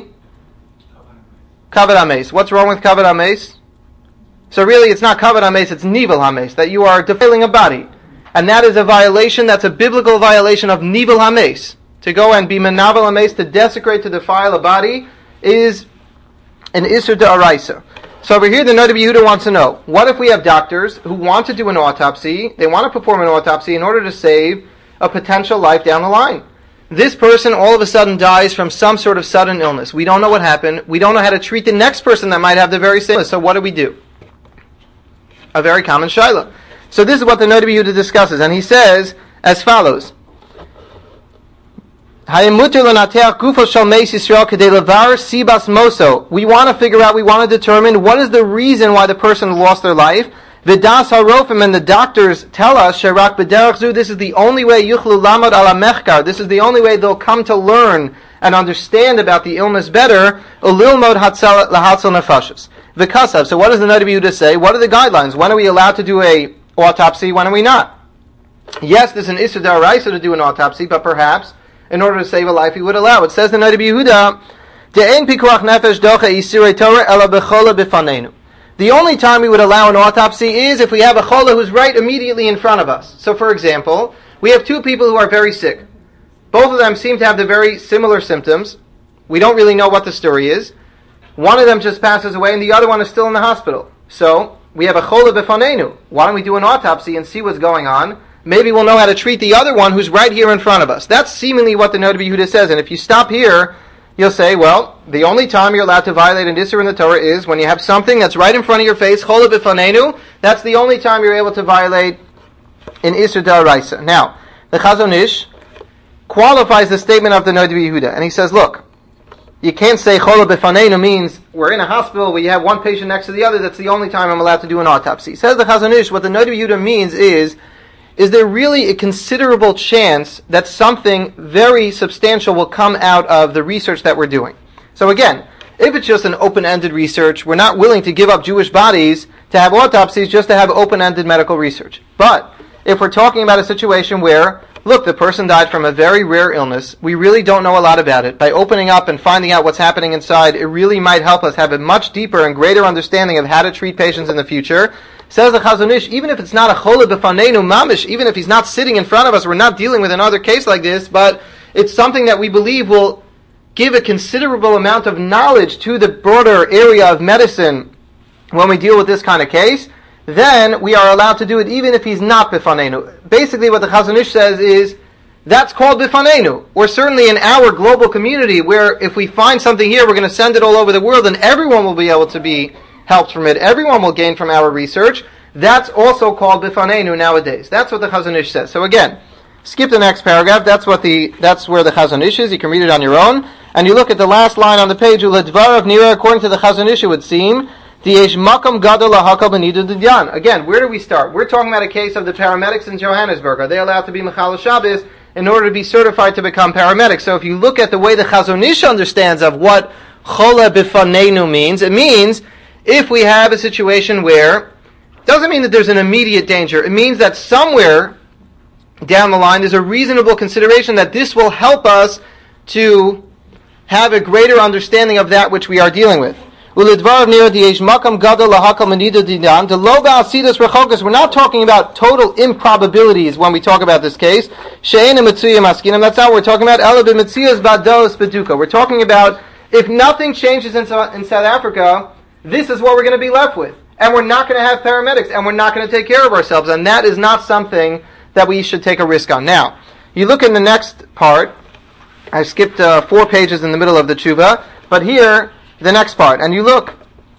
Kavod hames. What's wrong with Kavod hames? So really, it's not Kavod hames, it's Nivel hames, that you are defiling a body. And that is a violation, that's a biblical violation of Nivel hames. To go and be menavel hames, to desecrate, to defile a body, is an Isur D'Oraisa. So over here, the Noda B'Yehuda wants to know, what if we have doctors who want to do an autopsy, they want to perform an autopsy in order to save a potential life down the line? This person all of a sudden dies from some sort of sudden illness. We don't know what happened. We don't know how to treat the next person that might have the very same illness. So what do? A very common shaila. So this is what the Noda B'Yehuda discusses. And he says as follows. We want to figure out, we want to determine what is the reason why the person lost their life. V'das harofim, and the doctors tell us, sherak b'derech zu, this is the only way yuchlu lamod ala mechkar, this is the only way they'll come to learn and understand about the illness better, ulilmod lahatzal nefashos. V'kasav, so what does the Noda B'Yehuda say? What are the guidelines? When are we allowed to do a autopsy? When are we not? Yes, there's an Isur D'Oraisa to do an autopsy, but perhaps, in order to save a life, he would allow it. Says the Noda B'Yehuda, De'en pikuach nefesh docha isirei Torah ela b'chola b'fanenu. The only time we would allow an autopsy is if we have a chola who's right immediately in front of us. So for example, we have two people who are very sick. Both of them seem to have the very similar symptoms. We don't really know what the story is. One of them just passes away and the other one is still in the hospital. So we have a chola b'fanenu. Why don't we do an autopsy and see what's going on? Maybe we'll know how to treat the other one who's right here in front of us. That's seemingly what the Noda B'Yehuda says. And if you stop here, you'll say, well, the only time you're allowed to violate an Isur in the Torah is when you have something that's right in front of your face, chola b'fanenu. That's the only time you're able to violate an Isur D'Oraisa. Now, the Chazon Ish qualifies the statement of the Noda B'Yehuda, and he says, look, you can't say chola b'fanenu means we're in a hospital where you have one patient next to the other, that's the only time I'm allowed to do an autopsy. Says the Chazon Ish, what the Noda B'Yehuda means is there really a considerable chance that something very substantial will come out of the research that we're doing? So again, if it's just an open-ended research, we're not willing to give up Jewish bodies to have autopsies just to have open-ended medical research. But if we're talking about a situation where, look, the person died from a very rare illness, we really don't know a lot about it. By opening up and finding out what's happening inside, it really might help us have a much deeper and greater understanding of how to treat patients in the future. Says the Chazon Ish, even if it's not a chola b'fanenu mamish, even if he's not sitting in front of us, we're not dealing with another case like this, but it's something that we believe will give a considerable amount of knowledge to the broader area of medicine when we deal with this kind of case, then we are allowed to do it even if he's not b'fanenu. Basically what the Chazon Ish says is, that's called bifanenu. Or certainly in our global community, where if we find something here, we're going to send it all over the world, and everyone will be able to be helped from it. Everyone will gain from our research. That's also called bifanenu nowadays. That's what the Chazon Ish says. So again, skip the next paragraph. That's where the Chazon Ish is. You can read it on your own. And you look at the last line on the page. Uledvarav nira, according to the Chazon Ish, it would seem again, where do we start? We're talking about a case of the paramedics in Johannesburg. Are they allowed to be Mechal Shabbos in order to be certified to become paramedics? So if you look at the way the Chazon Ish understands of what Chola Bifanenu means, it means if we have a situation where, doesn't mean that there's an immediate danger. It means that somewhere down the line there's a reasonable consideration that this will help us to have a greater understanding of that which we are dealing with. We're not talking about total improbabilities when we talk about this case. That's not what we're talking about. We're talking about if nothing changes in South Africa, this is what we're going to be left with. And we're not going to have paramedics, and we're not going to take care of ourselves. And that is not something that we should take a risk on. Now, you look in the next part. I skipped 4 pages in the middle of the tshuva, but here, the next part, and you look,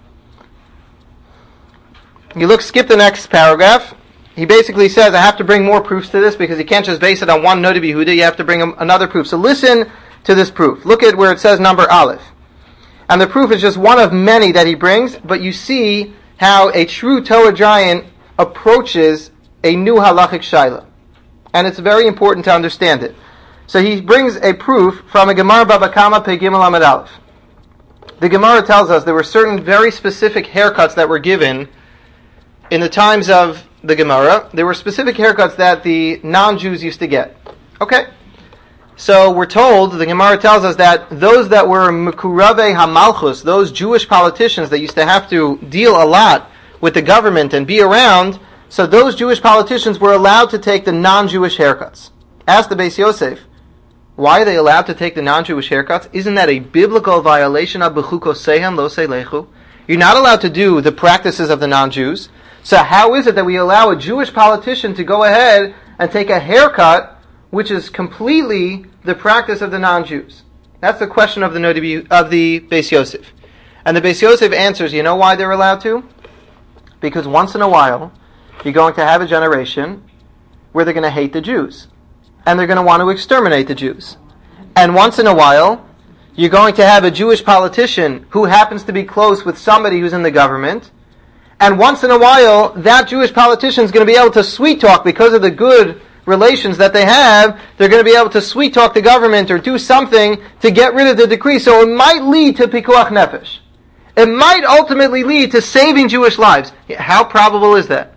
skip the next paragraph. He basically says, I have to bring more proofs to this because you can't just base it on one Noda B'Yehuda, you have to bring another proof. So listen to this proof. Look at where it says number Aleph. And the proof is just one of many that he brings, but you see how a true Torah giant approaches a new halachic shaila. And it's very important to understand it. So he brings a proof from a Gemara Baba Kama Pei Gimel Amud Aleph. The Gemara tells us there were certain very specific haircuts that were given in the times of the Gemara. There were specific haircuts that the non-Jews used to get. Okay. So we're told, the Gemara tells us that those that were Mekurave HaMalchus, those Jewish politicians that used to have to deal a lot with the government and be around, so those Jewish politicians were allowed to take the non-Jewish haircuts. Ask the Beis Yosef, why are they allowed to take the non-Jewish haircuts? Isn't that a biblical violation of B'chukosehem lo seilechu? You're not allowed to do the practices of the non-Jews. So how is it that we allow a Jewish politician to go ahead and take a haircut which is completely the practice of the non-Jews? That's the question of the Beis Yosef. And the Beis Yosef answers, you know why they're allowed to? Because once in a while, you're going to have a generation where they're going to hate the Jews. And they're going to want to exterminate the Jews. And once in a while, you're going to have a Jewish politician who happens to be close with somebody who's in the government. And once in a while, that Jewish politician is going to be able to sweet talk because of the good relations that they have. They're going to be able to sweet talk the government or do something to get rid of the decree. So it might lead to pikuach nefesh. It might ultimately lead to saving Jewish lives. How probable is that?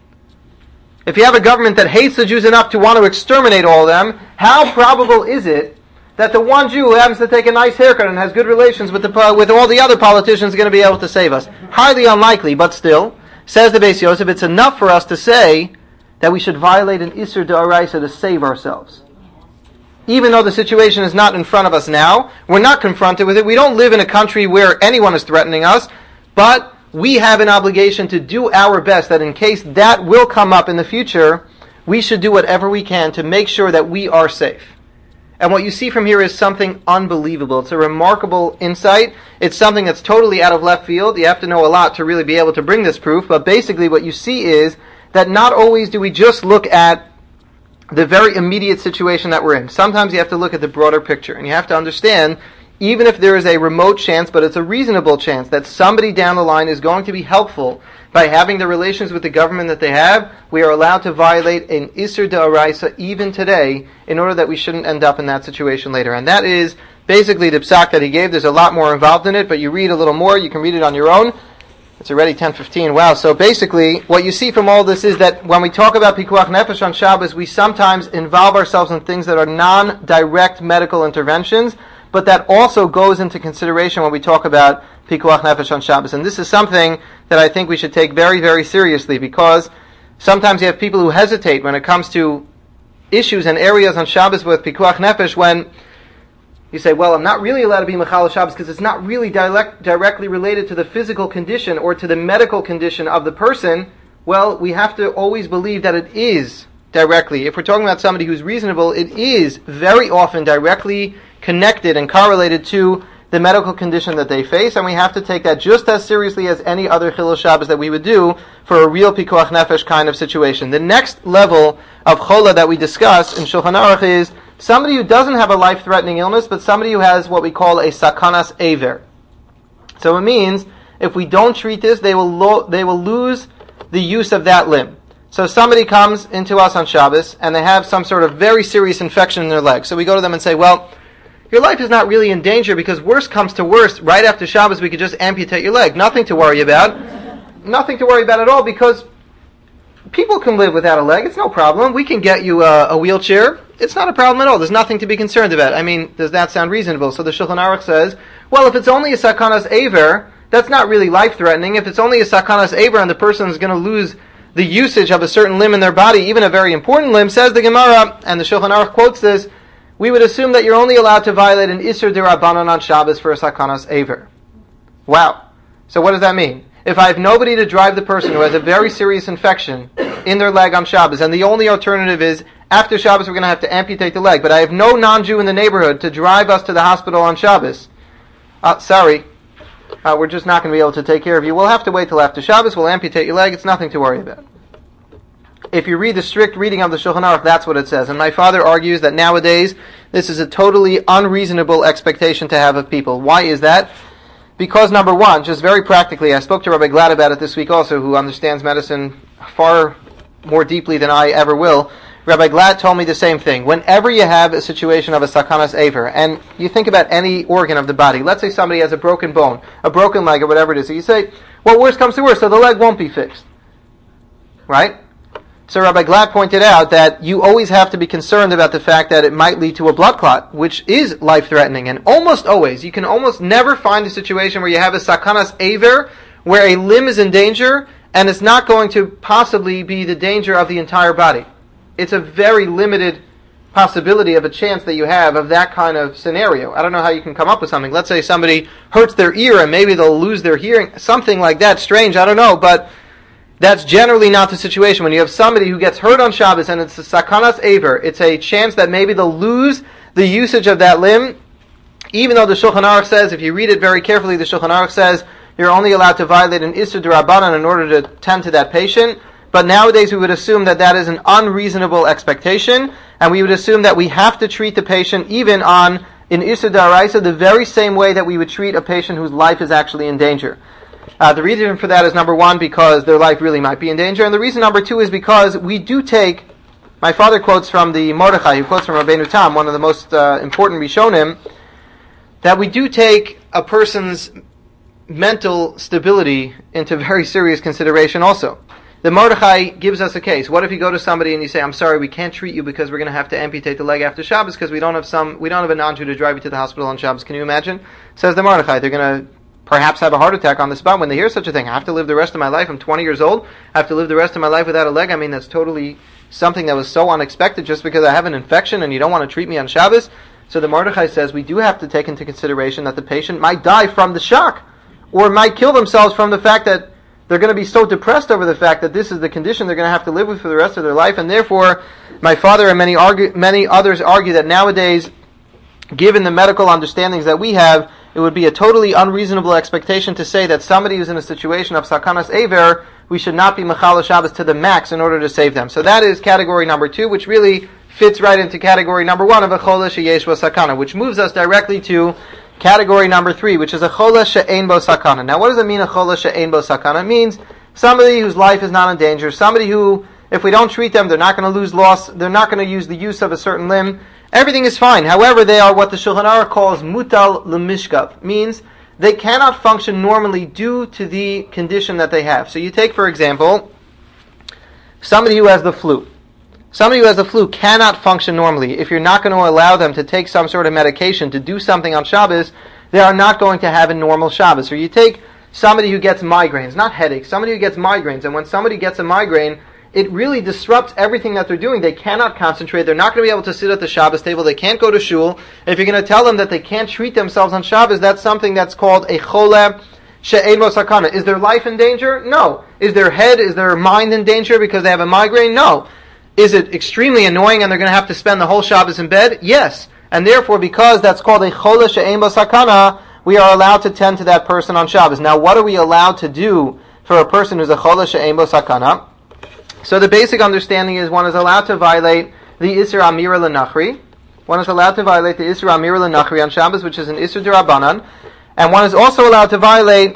If you have a government that hates the Jews enough to want to exterminate all of them, how probable is it that the one Jew who happens to take a nice haircut and has good relations with all the other politicians is going to be able to save us? Highly unlikely, but still, says the Beis Yosef, it's enough for us to say that we should violate an Isur D'Oraisa to save ourselves. Even though the situation is not in front of us now, we're not confronted with it. We don't live in a country where anyone is threatening us, but we have an obligation to do our best that in case that will come up in the future, we should do whatever we can to make sure that we are safe. And what you see from here is something unbelievable. It's a remarkable insight. It's something that's totally out of left field. You have to know a lot to really be able to bring this proof. But basically what you see is that not always do we just look at the very immediate situation that we're in. Sometimes you have to look at the broader picture. And you have to understand, even if there is a remote chance, but it's a reasonable chance, that somebody down the line is going to be helpful by having the relations with the government that they have, we are allowed to violate an Isur D'Oraisa even today in order that we shouldn't end up in that situation later. And that is basically the psak that he gave. There's a lot more involved in it, but you read a little more. You can read it on your own. It's already 10:15. Wow. So basically, what you see from all this is that when we talk about Pikuach Nefesh on Shabbos, we sometimes involve ourselves in things that are non-direct medical interventions, but that also goes into consideration when we talk about Pikuach Nefesh on Shabbos. And this is something that I think we should take very, very seriously, because sometimes you have people who hesitate when it comes to issues and areas on Shabbos with Pikuach Nefesh when you say, well, I'm not really allowed to be Mechal Shabbos because it's not really directly related to the physical condition or to the medical condition of the person. Well, we have to always believe that it is directly. If we're talking about somebody who's reasonable, it is very often directly connected and correlated to the medical condition that they face, and we have to take that just as seriously as any other Chilul Shabbos that we would do for a real Pikuach Nefesh kind of situation. The next level of Chola that we discussed in Shulchan Aruch is somebody who doesn't have a life-threatening illness, but somebody who has what we call a Sakanas Aver. So it means if we don't treat this, they will lose the use of that limb. So somebody comes into us on Shabbos, and they have some sort of very serious infection in their leg. So we go to them and say, well, your life is not really in danger because worst comes to worst, right after Shabbos we could just amputate your leg. Nothing to worry about. Nothing to worry about at all because people can live without a leg. It's no problem. We can get you a wheelchair. It's not a problem at all. There's nothing to be concerned about. I mean, does that sound reasonable? So the Shulchan Aruch says, well, if it's only a Sakanas Aver, that's not really life-threatening. If it's only a Sakanas Aver and the person is going to lose the usage of a certain limb in their body, even a very important limb, says the Gemara, and the Shulchan Aruch quotes this, we would assume that you're only allowed to violate an Isser D'Rabbanan on Shabbos for a Sakanas Aver. Wow. So what does that mean? If I have nobody to drive the person who has a very serious infection in their leg on Shabbos, and the only alternative is, after Shabbos we're going to have to amputate the leg, but I have no non-Jew in the neighborhood to drive us to the hospital on Shabbos, sorry, we're just not going to be able to take care of you. We'll have to wait till after Shabbos, we'll amputate your leg, it's nothing to worry about. If you read the strict reading of the Shulchan Aruch, that's what it says. And my father argues that nowadays, this is a totally unreasonable expectation to have of people. Why is that? Because number one, just very practically, I spoke to Rabbi Glad about it this week also, who understands medicine far more deeply than I ever will. Rabbi Glad told me the same thing. Whenever you have a situation of a Sakanas Aver, and you think about any organ of the body, let's say somebody has a broken bone, a broken leg, or whatever it is, so you say, well, worst comes to worst, so the leg won't be fixed. Right? So Rabbi Glad pointed out that you always have to be concerned about the fact that it might lead to a blood clot, which is life-threatening. And almost always, you can almost never find a situation where you have a Sakanas Aver, where a limb is in danger, and it's not going to possibly be the danger of the entire body. It's a very limited possibility of a chance that you have of that kind of scenario. I don't know how you can come up with something. Let's say somebody hurts their ear and maybe they'll lose their hearing. Something like that. Strange, I don't know, but that's generally not the situation. When you have somebody who gets hurt on Shabbos and it's a Sakanas Aver, it's a chance that maybe they'll lose the usage of that limb, even though the Shulchan Aruch says, if you read it very carefully, the Shulchan Aruch says you're only allowed to violate an Isser D'Rabbanan in order to tend to that patient. But nowadays we would assume that that is an unreasonable expectation, and we would assume that we have to treat the patient even on in Isser D'Oraisa the very same way that we would treat a patient whose life is actually in danger. The reason for that is, number one, because their life really might be in danger, and the reason number two is because we do take, my father quotes from the Mordechai, who quotes from Rabbeinu Tam, one of the most important Rishonim, that we do take a person's mental stability into very serious consideration also. The Mordechai gives us a case. What if you go to somebody and you say, I'm sorry, we can't treat you because we're going to have to amputate the leg after Shabbos because we don't have a non-Jew to drive you to the hospital on Shabbos. Can you imagine? Says the Mordechai, they're going to perhaps have a heart attack on the spot when they hear such a thing. I have to live the rest of my life. I'm 20 years old. I have to live the rest of my life without a leg. I mean, that's totally something that was so unexpected just because I have an infection and you don't want to treat me on Shabbos. So the Mordechai says we do have to take into consideration that the patient might die from the shock or might kill themselves from the fact that they're going to be so depressed over the fact that this is the condition they're going to have to live with for the rest of their life. And therefore, my father and many others argue that nowadays, given the medical understandings that we have, it would be a totally unreasonable expectation to say that somebody who's in a situation of Sakanas Aver, we should not be Mechala Shabbos to the max in order to save them. So that is category number two, which really fits right into category number one of a Chola Sheyesh Bo Sakana, which moves us directly to category number three, which is a Chola She'ein Bo Sakana. Now what does it mean, a Chola She'ein Bo Sakana? It means somebody whose life is not in danger, somebody who, if we don't treat them, they're not going to lose loss, they're not going to use the use of a certain limb. Everything is fine. However, they are what the Shulchan Aruch calls mutal l'mishkav, means they cannot function normally due to the condition that they have. So you take, for example, somebody who has the flu. Somebody who has the flu cannot function normally. If you're not going to allow them to take some sort of medication to do something on Shabbos, they are not going to have a normal Shabbos. Or you take somebody who gets migraines, not headaches, somebody who gets migraines, and when somebody gets a migraine, it really disrupts everything that they're doing. They cannot concentrate. They're not going to be able to sit at the Shabbos table. They can't go to shul. If you're going to tell them that they can't treat themselves on Shabbos, that's something that's called a chola she'ein bo sakana. Is their life in danger? No. Is their head, is their mind in danger because they have a migraine? No. Is it extremely annoying and they're going to have to spend the whole Shabbos in bed? Yes. And therefore, because that's called a chola she'ein bo sakana, we are allowed to tend to that person on Shabbos. Now, what are we allowed to do for a person who's a chola she'ein bo sakana? So the basic understanding is one is allowed to violate the Isser Amira L'Nachri. One is allowed to violate the Isser Amira L'Nachri on Shabbos, which is an Isser D'Rabbanan. And one is also allowed to violate,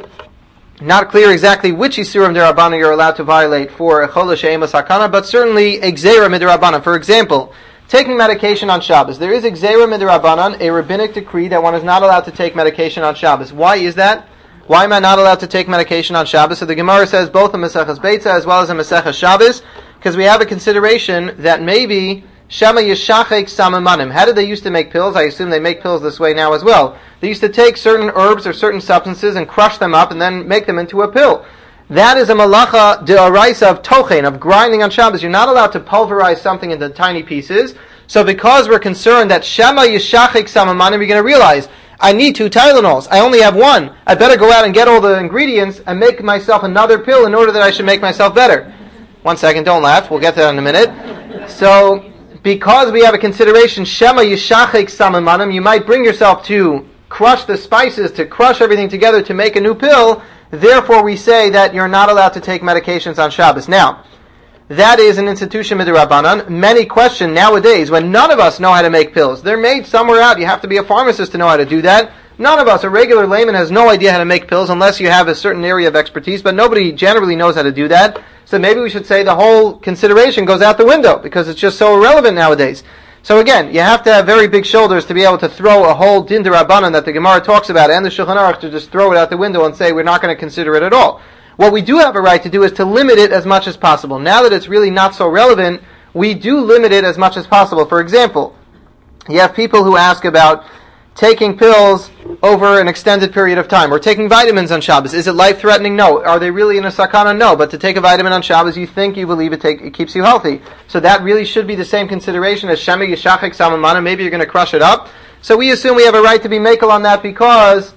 not clear exactly which Isurim D'Rabbanan you're allowed to violate for a Chola She'ein bo sakana, but certainly a Gzeira Midrabbanan. For example, taking medication on Shabbos. There is a Gzeira Midrabbanan, a rabbinic decree that one is not allowed to take medication on Shabbos. Why is that? Why am I not allowed to take medication on Shabbos? So the Gemara says both in Maseches Beitza as well as in Maseches Shabbos, because we have a consideration that maybe Shema Yishachek Samamanim. How did they used to make pills? I assume they make pills this way now as well. They used to take certain herbs or certain substances and crush them up and then make them into a pill. That is a malacha de'oraisa of tochen, of grinding on Shabbos. You're not allowed to pulverize something into tiny pieces. So because we're concerned that Shema Yishachek Samamanim, you're going to realize, I need 2 Tylenols. I only have 1. I better go out and get all the ingredients and make myself another pill in order that I should make myself better. 1 second, don't laugh. We'll get to that in a minute. So, because we have a consideration, Shema Yishachek Samamanim, you might bring yourself to crush the spices, to crush everything together to make a new pill. Therefore, we say that you're not allowed to take medications on Shabbos. Now, that is an institution midrabanan. Many question nowadays when none of us know how to make pills. They're made somewhere out. You have to be a pharmacist to know how to do that. None of us, a regular layman, has no idea how to make pills unless you have a certain area of expertise, but nobody generally knows how to do that. So maybe we should say the whole consideration goes out the window because it's just so irrelevant nowadays. So again, you have to have very big shoulders to be able to throw a whole din d'Rabbanan that the Gemara talks about and the Shulchan Aruch to just throw it out the window and say we're not going to consider it at all. What we do have a right to do is to limit it as much as possible. Now that it's really not so relevant, we do limit it as much as possible. For example, you have people who ask about taking pills over an extended period of time, or taking vitamins on Shabbos. Is it life-threatening? No. Are they really in a sakana? No. But to take a vitamin on Shabbos, you think, you believe it keeps you healthy. So that really should be the same consideration as Shema Yishachek Samamana. Maybe you're going to crush it up. So we assume we have a right to be makel on that because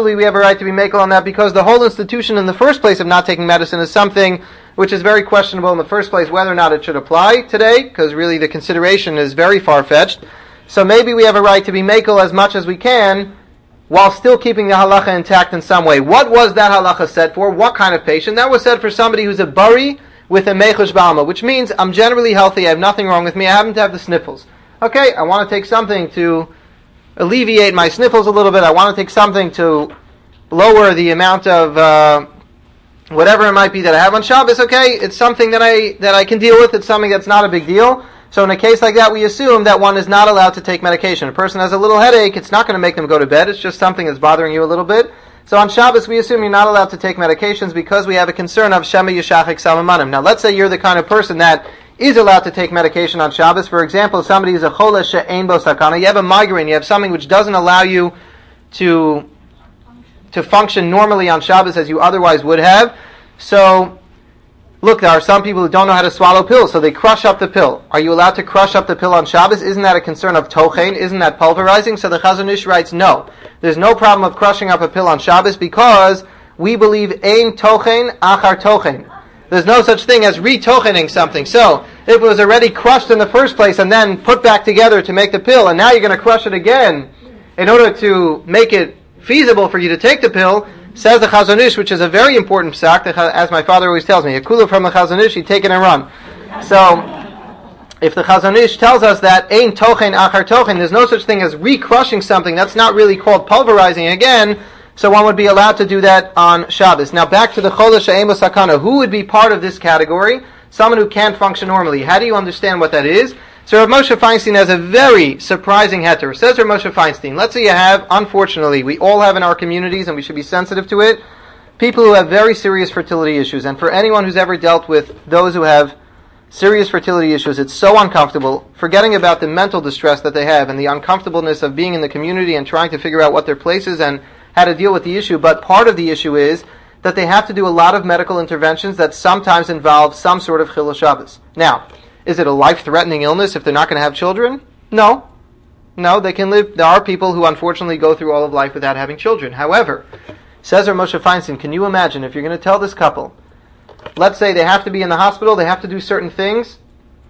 the whole institution in the first place of not taking medicine is something which is very questionable in the first place, whether or not it should apply today, because really the consideration is very far-fetched. So maybe we have a right to be makel as much as we can, while still keeping the halacha intact in some way. What was that halacha said for? What kind of patient? That was said for somebody who's a bari with a mechush b'alma, which means I'm generally healthy, I have nothing wrong with me, I happen to have the sniffles. Okay, I want to take something to alleviate my sniffles a little bit, I want to take something to lower the amount of whatever it might be that I have on Shabbos. Okay, it's something that I can deal with, it's something that's not a big deal. So in a case like that, we assume that one is not allowed to take medication. A person has a little headache, it's not going to make them go to bed, it's just something that's bothering you a little bit. So on Shabbos, we assume you're not allowed to take medications because we have a concern of Shema Yishachek Samamanim. Now let's say you're the kind of person that is allowed to take medication on Shabbos. For example, somebody who's a chola she'ein bo sakana, you have a migraine, you have something which doesn't allow you to function normally on Shabbos as you otherwise would have. So, look, there are some people who don't know how to swallow pills, so they crush up the pill. Are you allowed to crush up the pill on Shabbos? Isn't that a concern of tochen? Isn't that pulverizing? So the Chazon Ish writes, no. There's no problem of crushing up a pill on Shabbos because we believe ein tochen achar tochen. There's no such thing as re-tochening something. So, if it was already crushed in the first place and then put back together to make the pill, and now you're going to crush it again in order to make it feasible for you to take the pill, says the Chazon Ish, which is a very important psak, as my father always tells me, a kula from the Chazon Ish, you take it and run. So, if the Chazon Ish tells us that ein tochen achar tochen, there's no such thing as re-crushing something, that's not really called pulverizing again, so one would be allowed to do that on Shabbos. Now back to the chola she'ein bo sakana. Who would be part of this category? Someone who can't function normally. How do you understand what that is? So Rav Moshe Feinstein has a very surprising heter. Says Rav Moshe Feinstein, let's say you have, unfortunately, we all have in our communities, and we should be sensitive to it, people who have very serious fertility issues. And for anyone who's ever dealt with those who have serious fertility issues, it's so uncomfortable, forgetting about the mental distress that they have and the uncomfortableness of being in the community and trying to figure out what their place is and how to deal with the issue. But part of the issue is that they have to do a lot of medical interventions that sometimes involve some sort of chilul Shabbos. Now, is it a life-threatening illness if they're not going to have children? No. No, they can live. There are people who unfortunately go through all of life without having children. However, says Rav Moshe Feinstein, can you imagine if you're going to tell this couple, let's say they have to be in the hospital, they have to do certain things,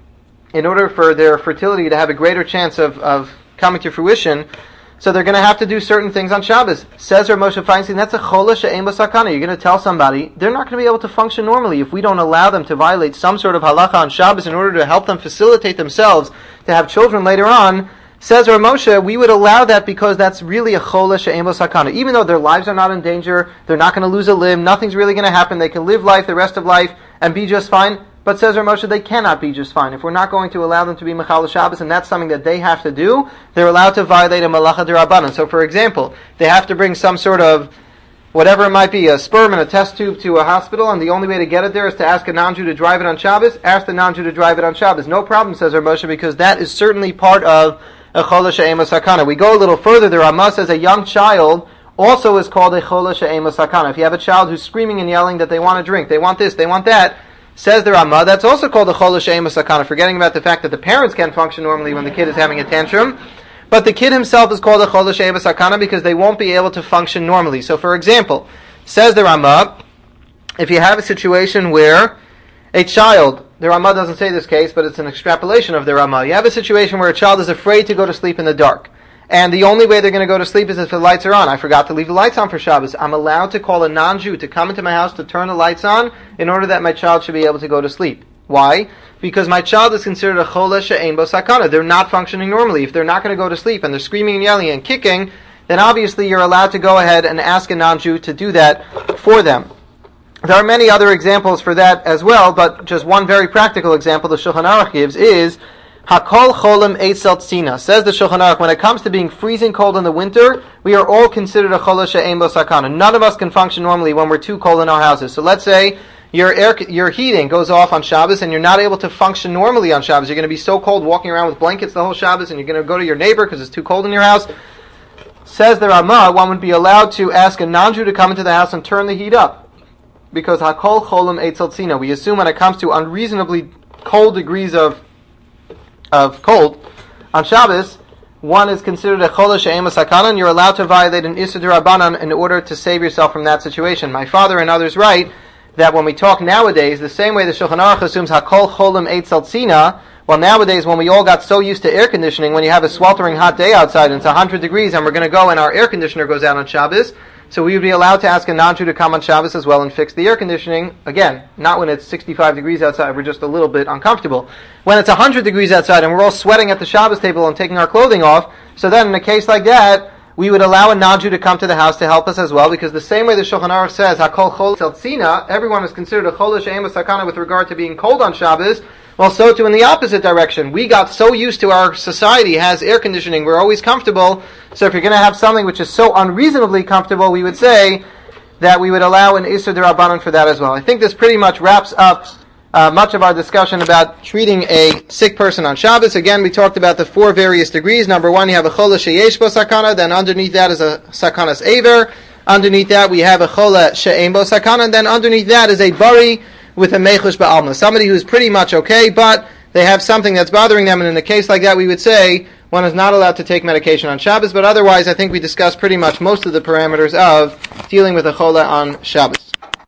in order for their fertility to have a greater chance of coming to fruition, so they're going to have to do certain things on Shabbos. Says Rav Moshe Feinstein, that's a chola she'ein bo sakana. You're going to tell somebody they're not going to be able to function normally if we don't allow them to violate some sort of halacha on Shabbos in order to help them facilitate themselves to have children later on. Says Rav Moshe, we would allow that because that's really a chola she'ein bo sakana. Even though their lives are not in danger, they're not going to lose a limb, nothing's really going to happen, they can live life the rest of life and be just fine. But says Rav Moshe, they cannot be just fine. If we're not going to allow them to be Mechal Shabbos, and that's something that they have to do, they're allowed to violate a Malacha D'Rabbanan. So for example, they have to bring some sort of, whatever it might be, a sperm and a test tube to a hospital, and the only way to get it there is to ask a non-Jew to drive it on Shabbos. Ask the non-Jew to drive it on Shabbos. No problem, says Rav Moshe, because that is certainly part of a Chola She'ein bo sakana. We go a little further. The Ramah says a young child also is called a Chola She'ein bo sakana. If you have a child who's screaming and yelling that they want to drink, they want this, they want that, says the Ramah, that's also called a Chola She'ein bo sakana, forgetting about the fact that the parents can't function normally when the kid is having a tantrum. But the kid himself is called a Chola She'ein bo sakana because they won't be able to function normally. So for example, says the Ramah, if you have a situation where a child, the Ramah doesn't say this case, but it's an extrapolation of the Ramah. You have a situation where a child is afraid to go to sleep in the dark. And the only way they're going to go to sleep is if the lights are on. I forgot to leave the lights on for Shabbos. I'm allowed to call a non-Jew to come into my house to turn the lights on in order that my child should be able to go to sleep. Why? Because my child is considered a chola she'ein bo sakana. They're not functioning normally. If they're not going to go to sleep and they're screaming and yelling and kicking, then obviously you're allowed to go ahead and ask a non-Jew to do that for them. There are many other examples for that as well, but just one very practical example the Shulchan Aruch gives is Hakol cholim eitzel tzina. Says the Shulchan Aruch, when it comes to being freezing cold in the winter, we are all considered a chola she'ein bo sakana. None of us can function normally when we're too cold in our houses. So let's say your heating goes off on Shabbos and you're not able to function normally on Shabbos. You're going to be so cold walking around with blankets the whole Shabbos, and you're going to go to your neighbor because it's too cold in your house. Says the Ramah, one would be allowed to ask a non-Jew to come into the house and turn the heat up. Because Hakol cholim eitzel tzina. We assume when it comes to unreasonably cold degrees of cold on Shabbos, one is considered a chola she'ein bo sakana, and you're allowed to violate an Issur D'Rabbanan in order to save yourself from that situation. My father and others write that when we talk nowadays, the same way the Shulchan Aruch assumes Hakol cholim eitzel tzina, well, nowadays when we all got so used to air conditioning, when you have a sweltering hot day outside and it's 100 degrees and we're going to go and our air conditioner goes out on Shabbos, so we would be allowed to ask a non-Jew to come on Shabbos as well and fix the air conditioning. Again, not when it's 65 degrees outside, we're just a little bit uncomfortable. When it's 100 degrees outside and we're all sweating at the Shabbos table and taking our clothing off, so then in a case like that, we would allow a non-Jew to come to the house to help us as well, because the same way the Shulchan Aruch says, Hakol chol eitzel tzina, everyone is considered a chola she'ein bo sakana with regard to being cold on Shabbos. Well, so too in the opposite direction. We got so used to our society has air conditioning, we're always comfortable, so if you're going to have something which is so unreasonably comfortable, we would say that we would allow an Issur D'Rabbanan for that as well. I think this pretty much wraps up much of our discussion about treating a sick person on Shabbos. Again, we talked about the 4 various degrees. Number 1, you have a chola sheyesh bo sakana, then underneath that is a sakanas aver, underneath that we have a chola she'ein bo sakana, and then underneath that is a bari with a mechush ba'alma, somebody who's pretty much okay, but they have something that's bothering them, and in a case like that we would say one is not allowed to take medication on Shabbos, but otherwise I think we discussed pretty much most of the parameters of dealing with a chola on Shabbos.